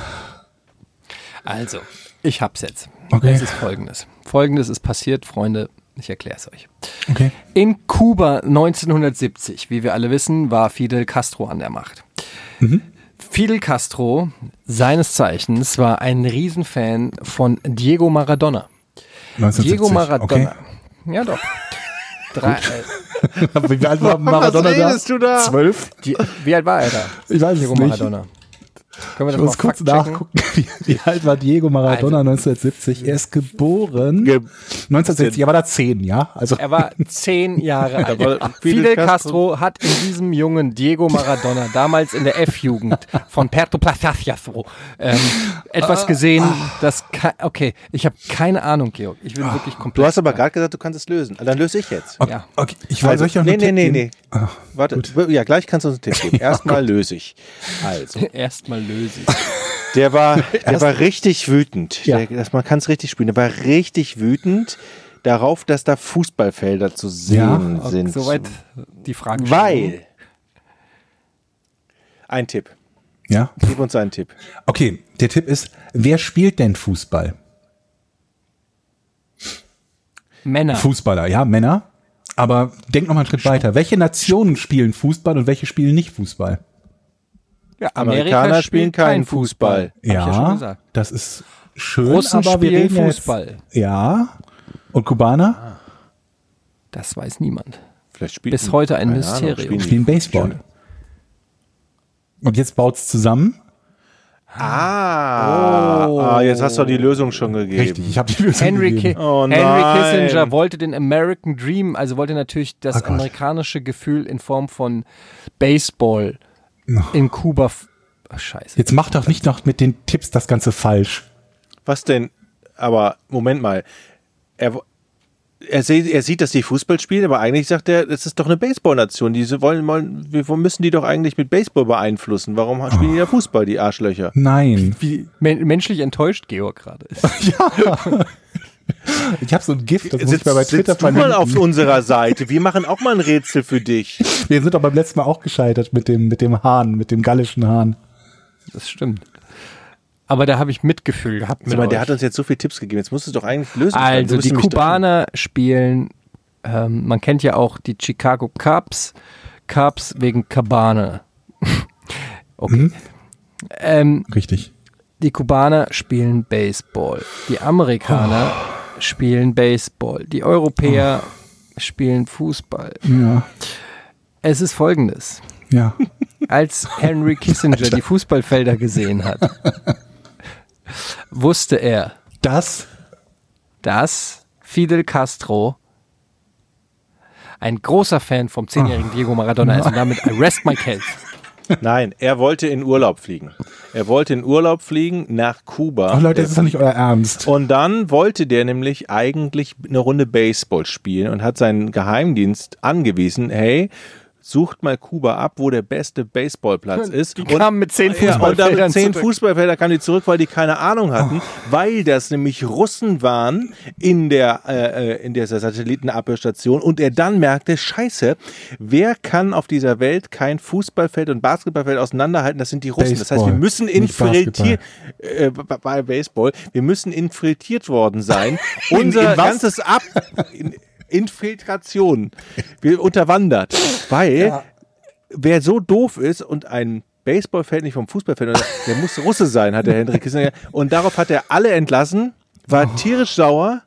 Also, ich hab's jetzt. Okay. Es ist folgendes. Folgendes ist passiert, Freunde, ich erkläre es euch. Okay. In Kuba neunzehnhundertsiebzig, wie wir alle wissen, war Fidel Castro an der Macht. Fidel Castro, seines Zeichens, war ein Riesenfan von Diego Maradona. Diego neunzehnhundertsiebzig, Maradona. Ja, doch. Drei, äh, Okay. Wie alt war Maradona Was redest da? du da? Zwölf? die, wie alt war er da? Ich weiß Diego es nicht. Maradona. Können wir Ich das muss mal kurz fact-checken? nachgucken, wie, wie alt war Diego Maradona Also- neunzehnhundertsiebzig? Er ist geboren Ge- neunzehnhundertsiebzig, er war da zehn, ja? Also Er war zehn Jahre alt. war Fidel Fidel Castro hat in diesem jungen Diego Maradona, damals in der F-Jugend von Puerto Platafiasro, ähm, etwas gesehen, das ke- okay, ich habe keine Ahnung, Georg. Ich bin wirklich komplett. Du hast aber gerade gesagt, du kannst es lösen. Dann löse ich jetzt. Ja. okay, ich weiß, soll ich auch nee, einen nee, Tipp nee, geben? nee. Ah, Warte, ja, gleich kannst du uns einen Tipp geben. Erstmal löse ich. Also, Erstmal löse ich. der war, der war richtig wütend. Ja. Der, das, man kann es richtig spielen. Der war richtig wütend darauf, dass da Fußballfelder zu sehen Ja, sind. Soweit die Frage. Weil. Ein Tipp. Ja? Gib uns einen Tipp. Okay, der Tipp ist, wer spielt denn Fußball? Männer. Fußballer, ja, Männer. Aber denk noch mal einen Schritt weiter. Welche Nationen spielen Fußball und welche spielen nicht Fußball? Ja, Amerikaner spielen keinen Fußball. Hab ich ja schon gesagt. das ist schön, Russen aber wir spielen reden ja jetzt- Fußball. Ja. Und Kubaner Das weiß niemand. Vielleicht spielen, Bis heute ein keine Mysterium. Ahnung, spielen die- spielen Baseball. Und jetzt baut's zusammen. Ah, ah, jetzt hast du die Lösung schon gegeben. Richtig, ich habe die Lösung Henry, gegeben. Ki Oh Henry nein. Kissinger wollte den American Dream, also wollte natürlich das Oh Gott. amerikanische Gefühl in Form von Baseball in Kuba. f- Ach, scheiße. Jetzt mach doch nicht noch mit den Tipps das Ganze falsch. Was denn? Aber Moment mal. Er, wo- er, seh, er sieht, dass die Fußball spielen, aber eigentlich sagt er, das ist doch eine Baseball-Nation. Die wollen, wollen, wir müssen die doch eigentlich mit Baseball beeinflussen. Warum spielen oh. die ja Fußball, die Arschlöcher? Nein. Wie men- menschlich enttäuscht Georg gerade ist. Ja. Ich habe so ein Gift, das muss ich mir bei Twitter verlinken. Mal auf unserer Seite. Wir machen auch mal ein Rätsel für dich. Wir sind doch beim letzten Mal auch gescheitert mit dem, mit dem Hahn, mit dem gallischen Hahn. Das stimmt. Aber da habe ich Mitgefühl gehabt. Mit mal, der hat uns jetzt so viele Tipps gegeben. Jetzt musst du es doch eigentlich lösen. Also die Kubaner spielen, ähm, man kennt ja auch die Chicago Cubs. Cubs wegen Cabana. Okay. Mhm. Ähm, Richtig. Die Kubaner spielen Baseball. Die Amerikaner oh. spielen Baseball. Die Europäer oh. spielen Fußball. Ja. Es ist Folgendes. Ja. Als Henry Kissinger die Fußballfelder gesehen hat, wusste er, dass, dass Fidel Castro ein großer Fan vom zehnjährigen oh. Diego Maradona ist und damit I rest my case. Nein, er wollte in Urlaub fliegen. Er wollte in Urlaub fliegen nach Kuba. Oh Leute, das ist doch nicht euer Ernst. Und dann wollte der nämlich eigentlich eine Runde Baseball spielen und hat seinen Geheimdienst angewiesen, hey, sucht mal Kuba ab, wo der beste Baseballplatz ist. Die kamen mit zehn Fußballfeldern ja, und zehn zurück. Fußballfelder kamen die zurück, weil die keine Ahnung hatten, oh. weil das nämlich Russen waren in der äh, in dieser Satellitenabhörstation und er dann merkte, scheiße, wer kann auf dieser Welt kein Fußballfeld und Basketballfeld auseinanderhalten? Das sind die Russen. Baseball, das heißt, wir müssen infiltriert äh, bei Baseball, wir müssen infiltriert worden sein. Unser in, in ganzes Ab in, Infiltration wird unterwandert, weil ja. wer so doof ist und ein Baseballfeld nicht vom Fußballfeld, der muss Russe sein, hat der Henry Kissinger. Und darauf hat er alle entlassen, war oh. tierisch sauer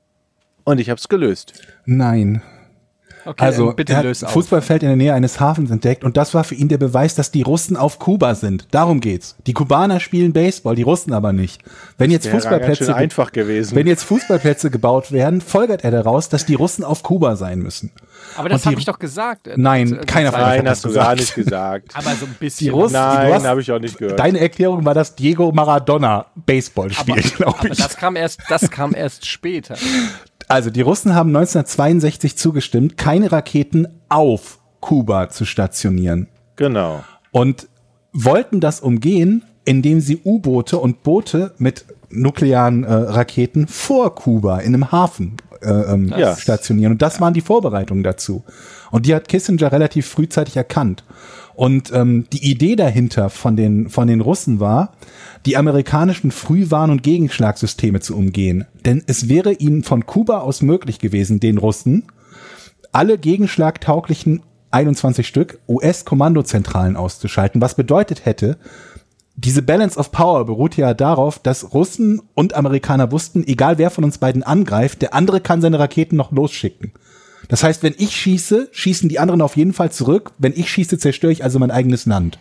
und ich habe es gelöst. Nein. Okay, also bitte er hat löse auf. Fußballfeld in der Nähe eines Hafens entdeckt und das war für ihn der Beweis, dass die Russen auf Kuba sind. Darum geht's. Die Kubaner spielen Baseball, die Russen aber nicht. Wenn jetzt Fußballplätze, einfach gewesen. Wenn jetzt Fußballplätze gebaut werden, folgert er daraus, dass die Russen auf Kuba sein müssen. Aber das habe ich doch gesagt. Nein, das, keiner von euch Nein, hat hast das du gar gesagt. nicht gesagt. Aber so ein bisschen. Die Russen, Nein, habe ich auch nicht gehört. Deine Erklärung war, dass Diego Maradona Baseball spielt, glaube ich. Aber das kam erst, das kam erst später. Also die Russen haben neunzehnhundertzweiundsechzig zugestimmt, keine Raketen auf Kuba zu stationieren. Genau. Und wollten das umgehen, indem sie U-Boote und Boote mit nuklearen äh, Raketen vor Kuba in einem Hafen äh, ähm, ja. stationieren. Und das waren die Vorbereitungen dazu. Und die hat Kissinger relativ frühzeitig erkannt. Und ähm, die Idee dahinter von den, von den Russen war, die amerikanischen Frühwarn- und Gegenschlagsysteme zu umgehen. Denn es wäre ihnen von Kuba aus möglich gewesen, den Russen, alle gegenschlagtauglichen einundzwanzig Stück U S-Kommandozentralen auszuschalten, was bedeutet hätte, diese Balance of Power beruht ja darauf, dass Russen und Amerikaner wussten, egal wer von uns beiden angreift, der andere kann seine Raketen noch losschicken. Das heißt, wenn ich schieße, schießen die anderen auf jeden Fall zurück. Wenn ich schieße, zerstöre ich also mein eigenes Land.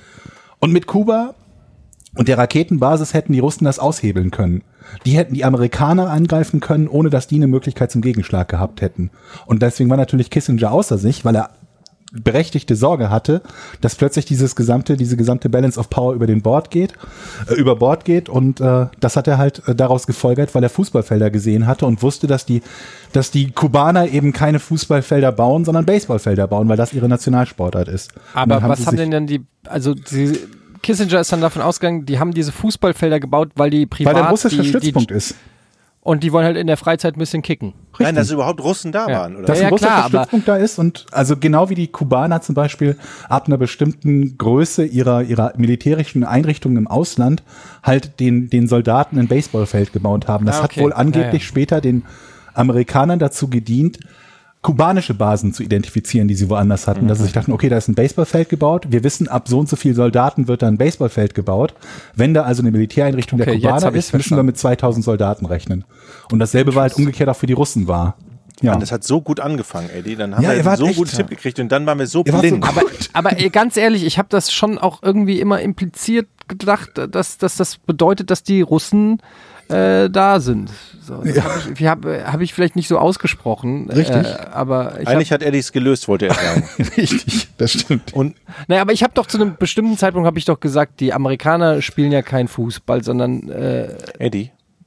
Und mit Kuba und der Raketenbasis hätten die Russen das aushebeln können. Die hätten die Amerikaner angreifen können, ohne dass die eine Möglichkeit zum Gegenschlag gehabt hätten. Und deswegen war natürlich Kissinger außer sich, weil er berechtigte Sorge hatte, dass plötzlich dieses gesamte, diese gesamte Balance of Power über den Bord geht, äh, über Bord geht und äh, das hat er halt äh, daraus gefolgert, weil er Fußballfelder gesehen hatte und wusste, dass die, dass die Kubaner eben keine Fußballfelder bauen, sondern Baseballfelder bauen, weil das ihre Nationalsportart ist. Aber haben was haben denn dann die, also die, Kissinger ist dann davon ausgegangen, die haben diese Fußballfelder gebaut, weil die privat, weil der russische die, Stützpunkt die, ist. Und die wollen halt in der Freizeit ein bisschen kicken. Richtig. Nein, dass überhaupt Russen da ja. waren, oder? Dass ja, ein ja, russischer klar, Stützpunkt da ist und also genau wie die Kubaner zum Beispiel ab einer bestimmten Größe ihrer, ihrer militärischen Einrichtungen im Ausland halt den, den Soldaten ein Baseballfeld gebaut haben. Das ah, okay. hat wohl angeblich ja, ja. später den Amerikanern dazu gedient, kubanische Basen zu identifizieren, die sie woanders hatten. Mhm. Dass sie sich dachten, okay, da ist ein Baseballfeld gebaut. Wir wissen, ab so und so viel Soldaten wird da ein Baseballfeld gebaut. Wenn da also eine Militäreinrichtung okay, der Kubaner ist, müssen wir mit zweitausend Soldaten rechnen. Und dasselbe war halt umgekehrt auch für die Russen war. Ja. Und das hat so gut angefangen, Eddie. Dann haben ja, wir so echt, guten ja. Tipp gekriegt und dann waren wir so ihr blind. So aber, aber ey, ganz ehrlich, ich habe das schon auch irgendwie immer impliziert gedacht, dass, dass das bedeutet, dass die Russen äh, da sind. So, das ja. habe ich, hab, hab ich vielleicht nicht so ausgesprochen. Richtig. Äh, aber ich Eigentlich hab, hat Eddie es gelöst, wollte er sagen. Richtig, das stimmt. Und naja, aber ich habe doch zu einem bestimmten Zeitpunkt habe ich doch gesagt, die Amerikaner spielen ja kein Fußball, sondern äh, Eddie,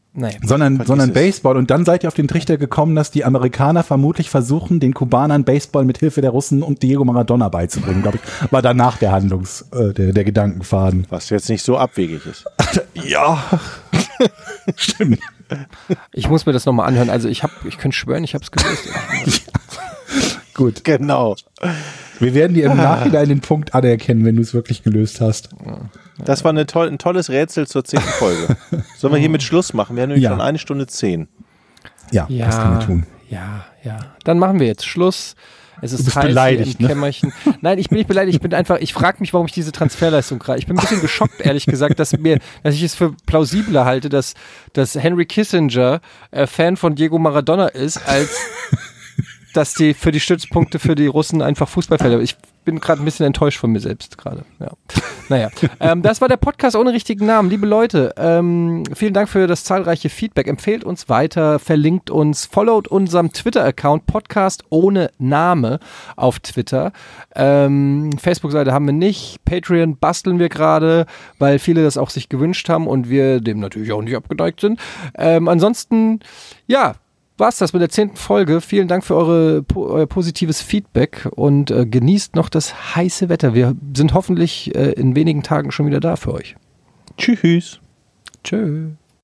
Nein. sondern, sondern Baseball. Und dann seid ihr auf den Trichter gekommen, dass die Amerikaner vermutlich versuchen, den Kubanern Baseball mit Hilfe der Russen und Diego Maradona beizubringen, glaube ich. War danach der Handlungs-, äh, der, der Gedankenfaden. Was jetzt nicht so abwegig ist. Ja. Stimmt. Ich muss mir das nochmal anhören. Also ich hab, ich könnte schwören, ich habe es gelöst. Gut. Genau. Wir werden dir im Nachhinein den Punkt anerkennen, wenn du es wirklich gelöst hast. Das war eine toll, ein tolles Rätsel zur zehnten Folge. Sollen wir hiermit Schluss machen? Wir haben nämlich Ja. schon eine Stunde zehn. Ja, Ja, das können wir tun. ja, ja. Dann machen wir jetzt Schluss. Es ist Du bist heiß beleidigt, hier im ne? Kämmerchen. Nein, ich bin nicht beleidigt. Ich bin einfach, ich frage mich, warum ich diese Transferleistung kriege. Ich bin ein bisschen geschockt, ehrlich gesagt, dass mir, dass ich es für plausibler halte, dass, dass Henry Kissinger äh, Fan von Diego Maradona ist, als dass die für die Stützpunkte für die Russen einfach Fußballfelder. Ich bin gerade ein bisschen enttäuscht von mir selbst gerade. Ja. Naja, ähm, das war der Podcast ohne richtigen Namen. Liebe Leute, ähm, vielen Dank für das zahlreiche Feedback. Empfehlt uns weiter, verlinkt uns, followt unserem Twitter-Account Podcast ohne Name auf Twitter. Ähm, Facebook-Seite haben wir nicht. Patreon basteln wir gerade, weil viele das auch sich gewünscht haben und wir dem natürlich auch nicht abgeneigt sind. Ähm, ansonsten, ja, war's das mit der zehnten Folge. Vielen Dank für eure, euer positives Feedback und äh, genießt noch das heiße Wetter. Wir sind hoffentlich äh, in wenigen Tagen schon wieder da für euch. Tschüss. Tschö.